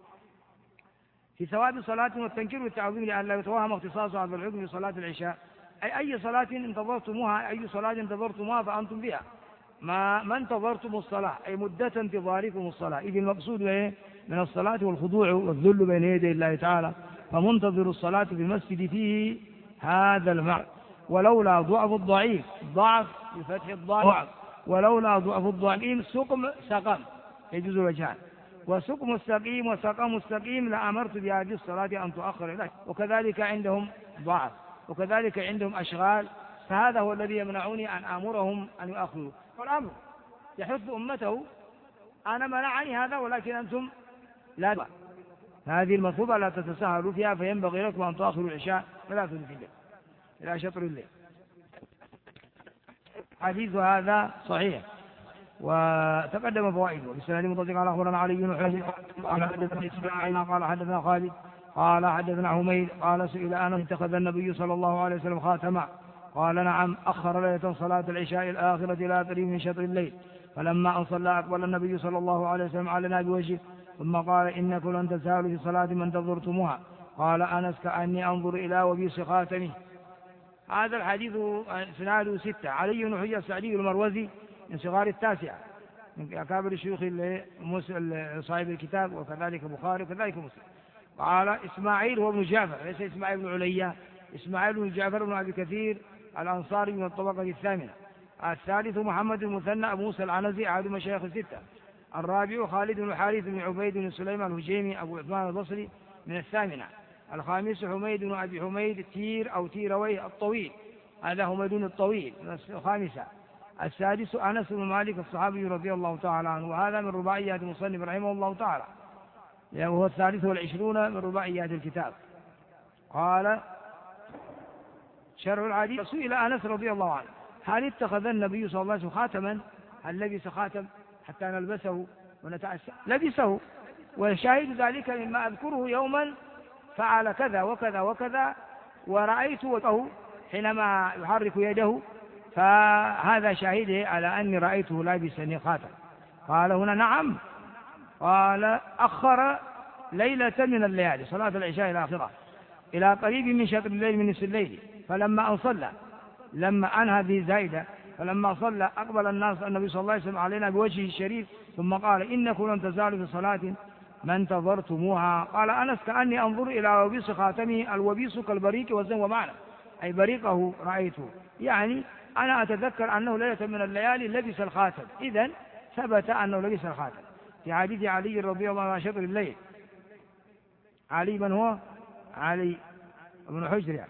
في ثواب صلاة والتنكير والتعظيم لأن لا يتوهم اختصاص هذا الحكم بصلاة العشاء أي أي صلاة انتظرتموها أي صلاة انتظرتموها فأنتم بها ما ما انتظرتم الصلاة أي مدة انتظاركم الصلاة. إذ المقصود من الصلاة والخضوع والذل بين يدي الله تعالى فمنتظر الصلاة في المسجد فيه هذا المعنى. ولولا ضعف الضعيف ضعف بفتح الضعف ولولا ضعف الضعيف سقم سقم يجوز الوجهان وسقم مستقيم وسقم مستقيم لأمرت بهذه الصلاة أن تؤخر إليك. وكذلك عندهم ضعف وكذلك عندهم أشغال فهذا هو الذي يمنعني أن آمرهم أن يؤخروا. والأمر يحث أمته أنا منعني هذا ولكن أنتم لا. هذه المطلوبة لا تتساهلوا فيها، فينبغي لكم أن تؤخروا العشاء ثلاثة في الليل إلى شطر الليل. حديث هذا صحيح وتقدم فوائده. بسند متصل قال أخبرنا علي بن حجر قال حدثنا إسماعيل قال حدثنا خالد قال حدثنا حميد قال سئل أنس اتخذ النبي صلى الله عليه وسلم خاتما؟ قال نعم، أخر ليلة صلاة العشاء الآخرة إلى قريب من شطر الليل، فلما أن صلى أقبل النبي صلى الله عليه وسلم علينا بوجهه ثم قال إنكم لن تزالوا في صلاة من انتظرتموها. قال أنس كأني أنظر إلى وبيص خاتمه. هذا الحديث سناده ستة. علي بن حجر السعدي المروزي من صغار التاسعة من أكابر الشيوخ صاحب الكتاب، وكذلك البخاري وكذلك مسلم. قال إسماعيل هو ابن جعفر، ليس إسماعيل بن عليا، إسماعيل بن جعفر بن أبي كثير الأنصاري من الطبقة الثامنة. الثالث محمد المثنى أبو موسى العنزي أحد مشايخ الستة. الرابع خالد بن الحارث بن عبيد بن سليمان الهجيمي أبو عثمان البصري من الثامنة. الخامس حميد بن أبي حميد تير أو تيرويه الطويل، هذا حميد الطويل الخامسة. السادس أنس بن مالك الصحابي رضي الله تعالى عنه، وهذا من رباعيات المصنف رحمه الله تعالى، وهو الثالث والعشرون من رباعيات الكتاب. قال شرح الحديث سئل أنس رضي الله عنه هل اتخذ النبي صلى الله عليه وسلم خاتما؟ هل لبس خاتم حتى نلبسه ونتعسى؟ لبسه، وشاهد ذلك مما أذكره يوما فعل كذا وكذا وكذا ورأيت وجهه حينما يحرك يده، فهذا شاهده على أني رأيته لابسا خاتم. قال هنا نعم. قال أخر ليلة من الليالي صلاة العشاء الآخرة إلى قريب من شطر الليل من نصف الليل، فلما أن صلى لما أنهى هذه زائدة فلما صلى أقبل الناس النبي صلى الله عليه وسلم علينا بوجهه الشريف ثم قال إنكم لن تزالوا في صلاة ما انتظرتموها. قال أنس كأني أنظر إلى وبيص خاتمه، الوبيص كالبريق والزن ومعنى أي بريقه رأيته، يعني أنا أتذكر أنه ليلة من الليالي لبس الخاتم، إذن ثبت أنه لبس الخاتم. في حديث علي رضي الله عنه شطر الليل، علي من هو؟ علي بن حجر يعني.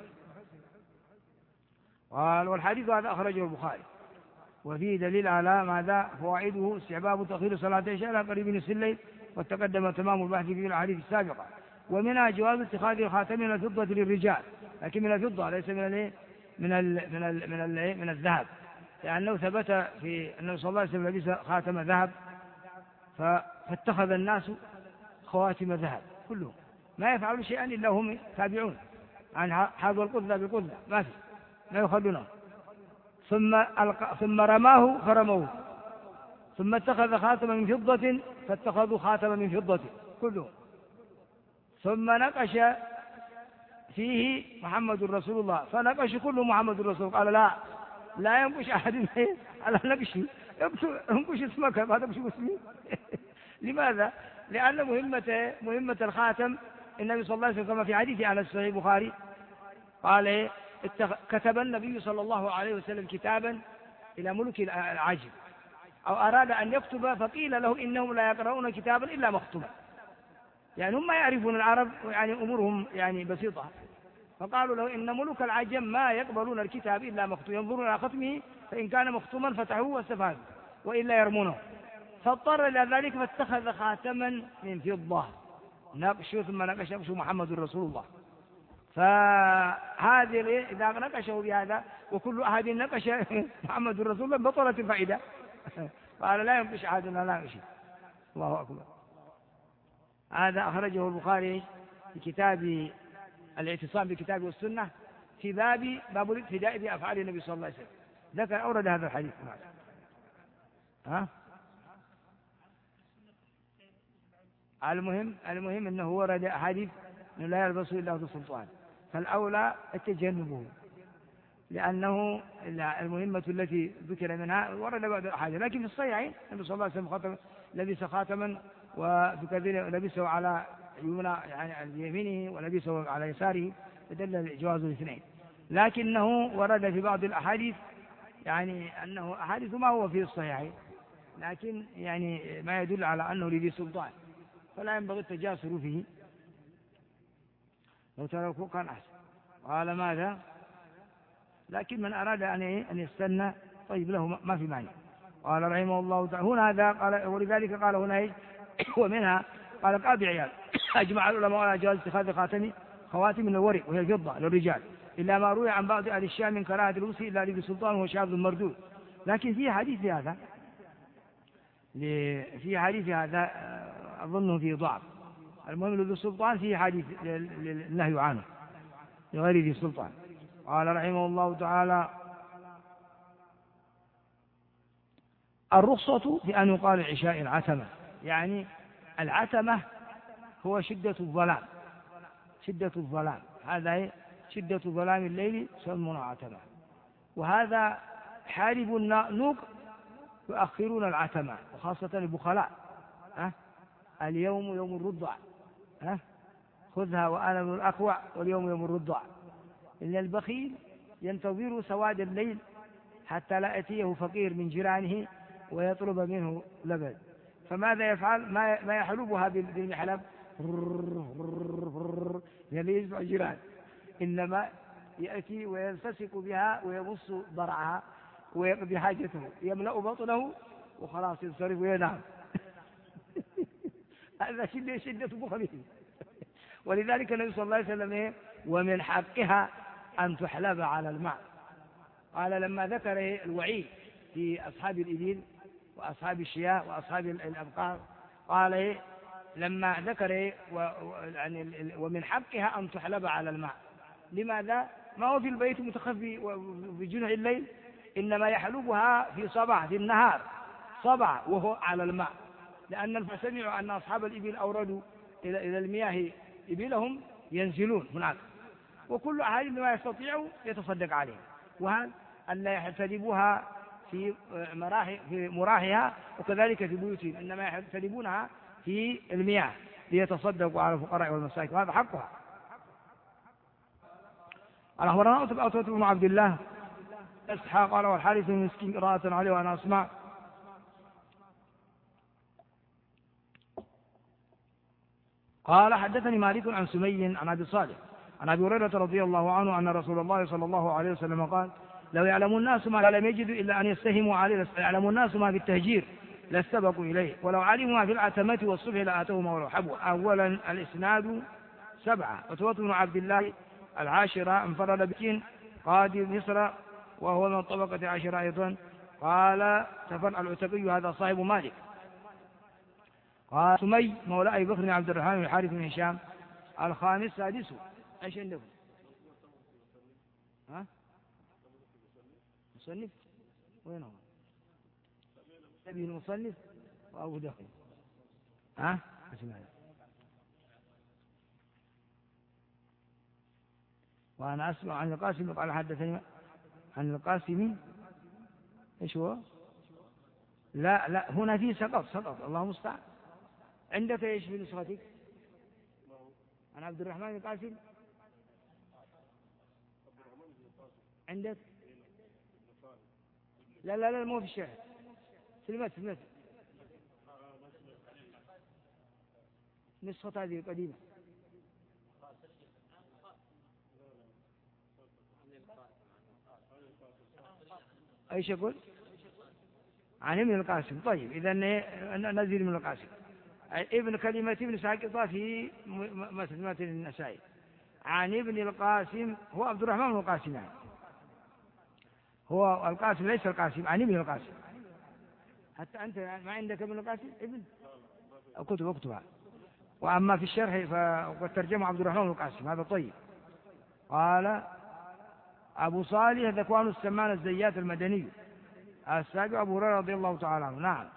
قال والحديث هذا أخرجه البخاري وفيه دليل على ماذا؟ فوائده استحباب تأخير صلاة العشاء إلى قريب من الليل، وتقدم تمام البحث في الأحاديث السابقة. ومنها جواز اتخاذ الخاتم من الفضة للرجال، لكن من الفضة ليس من الايه؟ من ال من ال من ال من الذهب، لأنه ثبت في أنه صلى الله عليه وسلم لبس خاتم ذهب فاتخذ الناس خواتم ذهب كلهم، ما يفعلون شيئا إلا هم تابعون عن حاذو القذة بالقذة، ما في لا يخلونه. ثم ثم رماه فرموه، ثم اتخذ خاتما من فضة فاتخذوا خاتما من فضة كلهم، ثم نقش فيه محمد رسول الله فنقش كله محمد رسول الله. قال لا لا ينقش أحد على نقشي، ينقش اسمك ما تنقش اسمي. لماذا؟ لأن مهمة مهمة الخاتم النبي صلى الله عليه وسلم كما في حديث على الصحيح البخاري قال كتب النبي صلى الله عليه وسلم كتابا إلى ملك العجم، أو أراد أن يكتب فقيل له إنهم لا يقرؤون كتابا إلا مختوما، يعني هم ما يعرفون العرب يعني أمورهم يعني بسيطة، فقالوا له إن ملوك العجم ما يقبلون الكتاب إلا مختوما، ينظرون إلى ختمه فإن كان مختوما فتحوه واستفادوا وإلا يرمونه، فاضطر إلى ذلك فاتخذ خاتما من فضة نقشه ثم نقش نقشه محمد رسول الله. فهذه إذا نقشه بهذا وكل أحد نقش محمد رسول الله بطلت الفائدة. قال لا ينقش أحد لا نقش. الله أكبر. هذا أخرجه البخاري في كتاب الاعتصام بالكتاب والسنة في باب باب الاقتداء بأفعال النبي صلى الله عليه وسلم، ذكر أورد هذا الحديث. ها المهم المهم أنه ورد أحاديث أنه لا يلبس إلا ذو سلطان، فالأولى التجنبه، لأنه المهمة التي ذكر منها ورد بعض الأحاديث، لكن في الصحيحين النبي صلى الله عليه وسلم خاتم لبس خاتما وفي كثير لبسه على يمنى يعني على يمينه ولبسه على يساره، فدل جواز الاثنين. لكنه ورد في بعض الأحاديث يعني أنه أحاديث ما هو في الصحيحين، لكن يعني ما يدل على أنه لذي سلطان، فلا ينبغي التجاسر فيه، لو تركوه كان أحسن. قال ماذا؟ لكن من أراد أن أن يستنى طيب له ما في مانع. قال رحمه الله تعالى هنا هذا قال، ولذلك قال هنا ومنها قال قاضي عياض أجمع العلماء على جواز اتخاذ خاتم خواتم من الورق وهي الفضة للرجال، إلا ما روي عن بعض أهل الشام من كراهة اللبس إلا لذي سلطان وهو شاذ مردود. لكن في حديث في هذا في حديث هذا أظنه فيه ضعف. المهم لذي السلطان فيه حديث النهي عنه لغير ذي السلطان. قال رحمه الله تعالى الرخصة في أن يقال العشاء العتمة، يعني العتمة هو شدة الظلام، شدة الظلام هذا شدة ظلام الليل يسمونه عتمة. وهذا حارب النوق يؤخرون العتمة، وخاصة البخلاء أه؟ اليوم يوم الرضع أه؟ خذها وأنا من الأقوع واليوم يوم الرضع. إن البخيل ينتظر سواد الليل حتى لا يأتيه فقير من جيرانه ويطلب منه لبن، فماذا يفعل؟ ما يحلبها بالمحلب يعني يجمع جيران، إنما يأتي ويلتصق بها ويمص ضرعها ويقضي حاجته، يملأ بطنه وخلاص ينصرف وينام. هذا شدة شدة بخله. ولذلك النبي صلى الله عليه وسلم ومن حقها أن تحلب على الماء. قال لما ذكر الوعيد في أصحاب الإبل وأصحاب الشياه وأصحاب الأبقار، قال لما ذكر ومن حقها أن تحلب على الماء. لماذا؟ ما هو في البيت متخفي في جنح الليل، إنما يحلبها في صباح في النهار صباح وهو على الماء، لأن فسمعوا أن أصحاب الإبل أوردوا إلى المياه إبلهم ينزلون هناك، وكل أحد بما يستطيع يتصدق عليه، وهذا أن لا يحتلبوها في مراحي في مراحها وكذلك في بيوتهم، إنما يحتلبونها في المياه ليتصدقوا على الفقراء والمساكين، وهذا حقها. قال أخبرنا أتبع بن عبد الله إسحاق قال والحارث بن مسكين قراءة عليه وأنا أسمع. قال حدثني مالك عن سمي عن أبي صالح عن أبي هريرة رضي الله عنه أن رسول الله صلى الله عليه وسلم قال لو يعلم الناس ما لم يجدوا إلا أن يستهموا عليه، لو يعلم الناس ما في التهجير لاستبقوا إليه، ولو علموا ما في العتمة والصبح لآتوهما ولو حبوا. أولا الإسناد سبعة. عتبة بن عبد الله العاشرة انفرد بكين قاضي مصر وهو من طبقة العاشرة أيضا. قال تفرع العتبي هذا صاحب مالك. قال سمي مولى أبي بكر بن عبد الرحمن بن الحارث بن هشام. الخامس سادسه ايش عندكم؟ ها؟ مصنف؟ وين هو؟ أبي المصنف وأبو دخل. ها؟ اسمع. وأنا أسمع عن القاسم قال حدثني عن القاسم ايش هو؟ لا لا هنا في سقط سقط الله المستعان. عندك ايش في نسختك؟ عن عبد الرحمن القاسم عندك؟ لا لا لا مو في الشارع سلمت سلمت نسخة هذه القديمة. ايش يقول؟ عن ابن القاسم. طيب اذا نزل من القاسم ابن كلمة ابن ساقطة في مسلمة النسائي. عن ابن القاسم هو عبد الرحمن بن القاسم يعني. هو القاسم ليس القاسم عن ابن القاسم. حتى أنت ما عندك ابن القاسم ابن أكتب أكتبها. وأما في الشرح فقد ترجم عبد الرحمن بن القاسم هذا طيب. قال أبو صالح ذكوان السمان الزيات المدني السابع أبو هريرة رضي الله تعالى عنه. نعم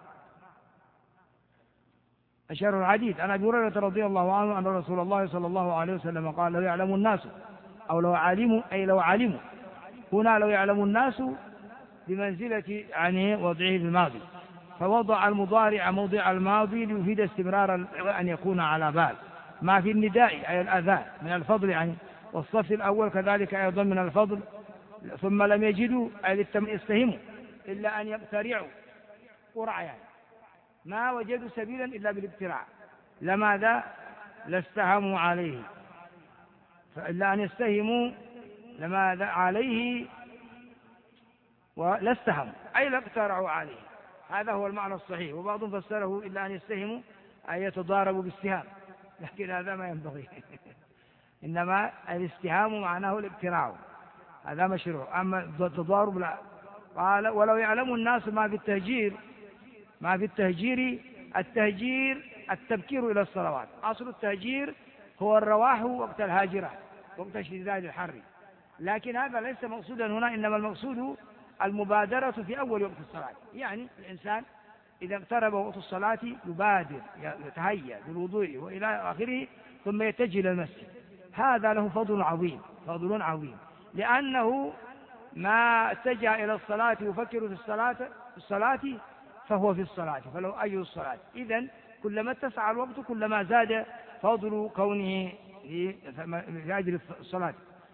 أشار الحديث عن أبي هريرة رضي الله عنه أن رسول الله صلى الله عليه وسلم قال لو يعلم الناس أو لو علموا أي لو علموا هنا لو يعلم الناس بمنزلة يعني وضعه الماضي، فوضع المضارع موضع الماضي ليفيد استمرار أن يكون على بال ما في النداء أي الأذان من الفضل يعني، والصف الأول كذلك أيضا من الفضل. ثم لم يجدوا أي يستهموا إلا أن يقترعوا قرع يعني ما وجدوا سبيلا إلا بالاقتراع لماذا لاستهموا عليه، فإلا أن يستهموا لماذا عليه ولا استهموا أي لا اقترعوا عليه. هذا هو المعنى الصحيح. وبعضهم فسره إلا أن يستهموا أن يتضاربوا بالسهام، لكن هذا ما ينبغي. إنما الاستهام معناه الابتراع، هذا مشروع. أما التضارب لا. قال ولو يعلم الناس ما في التهجير، ما في التهجير التهجير التبكير إلى الصلوات. أصل التهجير هو الرواح وقت الهاجرة، وقت اشتداد الحر، لكن هذا ليس مقصودا هنا، إنما المقصود المبادرة في أول وقت الصلاة. يعني الإنسان إذا اقترب وقت الصلاة يبادر يتهيأ بالوضوء وإلى آخره ثم يتجه إلى المسجد. هذا له فضل عظيم، فضل عظيم، لأنه ما اتجه إلى الصلاة يفكر في الصلاة في الصلاة فهو في الصلاة، فلو أي الصلاة. إذن كلما اتسع الوقت كلما زاد فضل كونه في أجل الصلاة.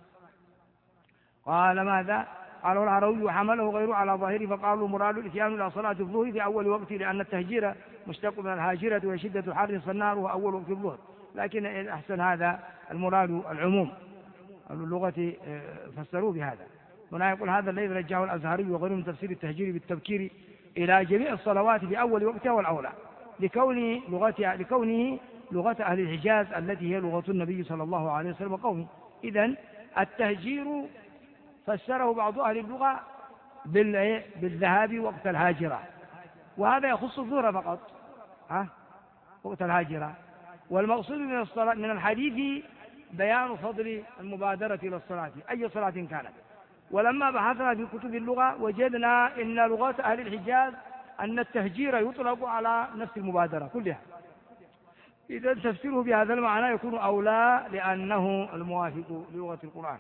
قال ماذا؟ قال العروي وحمله غيره على ظاهره، فقالوا مراد الاتيان إلى صلاة الظهر في أول وقت، لأن التهجير مشتق من الهاجرة وشدة الحر فالنار هو أول وقت الظهر، لكن الأحسن هذا المراد العموم، اللغة فسروا بهذا. هنا يقول هذا الذي رجعه الأزهري وغيره من تفسير التهجير بالتبكير إلى جميع الصلوات في أول وقتها والأولى، لكونه لغتها لكونه لغة أهل الحجاز التي هي لغة النبي صلى الله عليه وسلم وقومه. إذن التهجير فسره بعض أهل اللغة بالذهاب وقت الهاجرة، وهذا يخص الظهر فقط، ها وقت الهاجرة. والمقصود من الصلاة من الحديث بيان فضل المبادرة إلى الصلاة أي صلاة كانت. ولما بحثنا في كتب اللغة وجدنا إن لغة أهل الحجاز أن التهجير يطلق على نفس المبادرة كلها. إذا تفسيره بهذا المعنى يكون أولى لأنه الموافق للغة القرآن.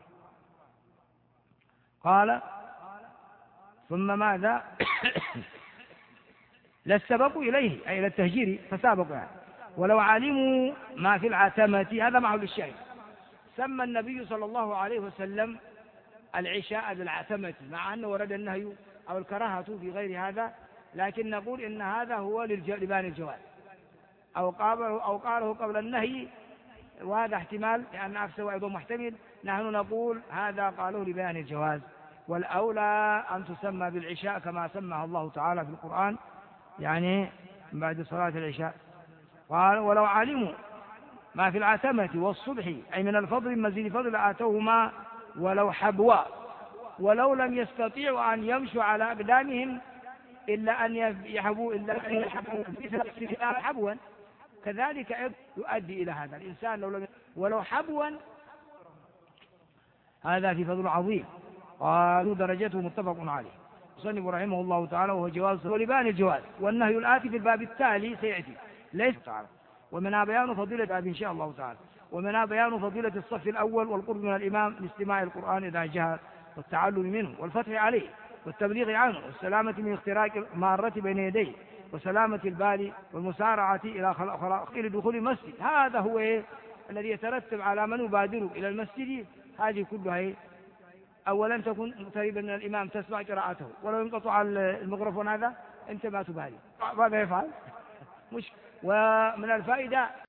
قال ثم ماذا؟ للسبق إليه أي إلى التهجير فسابقوا يعني. ولو علموا ما في العتمة، هذا معه للشيء. سمى النبي صلى الله عليه وسلم العشاء بالعتمة، مع أنه ورد النهي أو الكراهة في غير هذا، لكن نقول إن هذا هو لبيان الجواز، أو قاله أو قاله قبل النهي، وهذا احتمال لأن أكثر أيضا محتمل. نحن نقول هذا قاله لبيان الجواز، والأولى أن تسمى بالعشاء كما سماها الله تعالى في القرآن، يعني بعد صلاة العشاء. قال ولو علموا ما في العتمة والصبح أي من الفضل مزيد فضل آتوهما ولو حبوا، ولو لم يستطيعوا أن يمشوا على أقدامهم إلا أن يحبوا إلا أن يحبوا حبوا، كذلك يؤدي إلى هذا الإنسان لو لم ولو حبوا، هذا في فضل عظيم. قالوا درجته متفق عليه. صنف رحمه الله تعالى وهو جواز ولبان الجواز، والنهي الآتي في الباب التالي سيأتي ليس تعالى. ومنها بيان فضيلة إن شاء الله تعالى، ومنها بيان فضيلة الصف الأول والقرب من الإمام لاستماع القرآن إذا جاء والتعلم منه والفتح عليه والتبليغ عنه والسلامة من اختراق المارة بين يديه وسلامة البال والمسارعة إلى خلق دخول المسجد. هذا هو إيه؟ الذي يترتب على من يبادر إلى المسجد. هذه كلها أولا تكون مقتربا من الإمام تسمع قراءته، ولو ينقطع الميكروفون هذا أنت ما تبالي ماذا يفعل مش. ومن الفائدة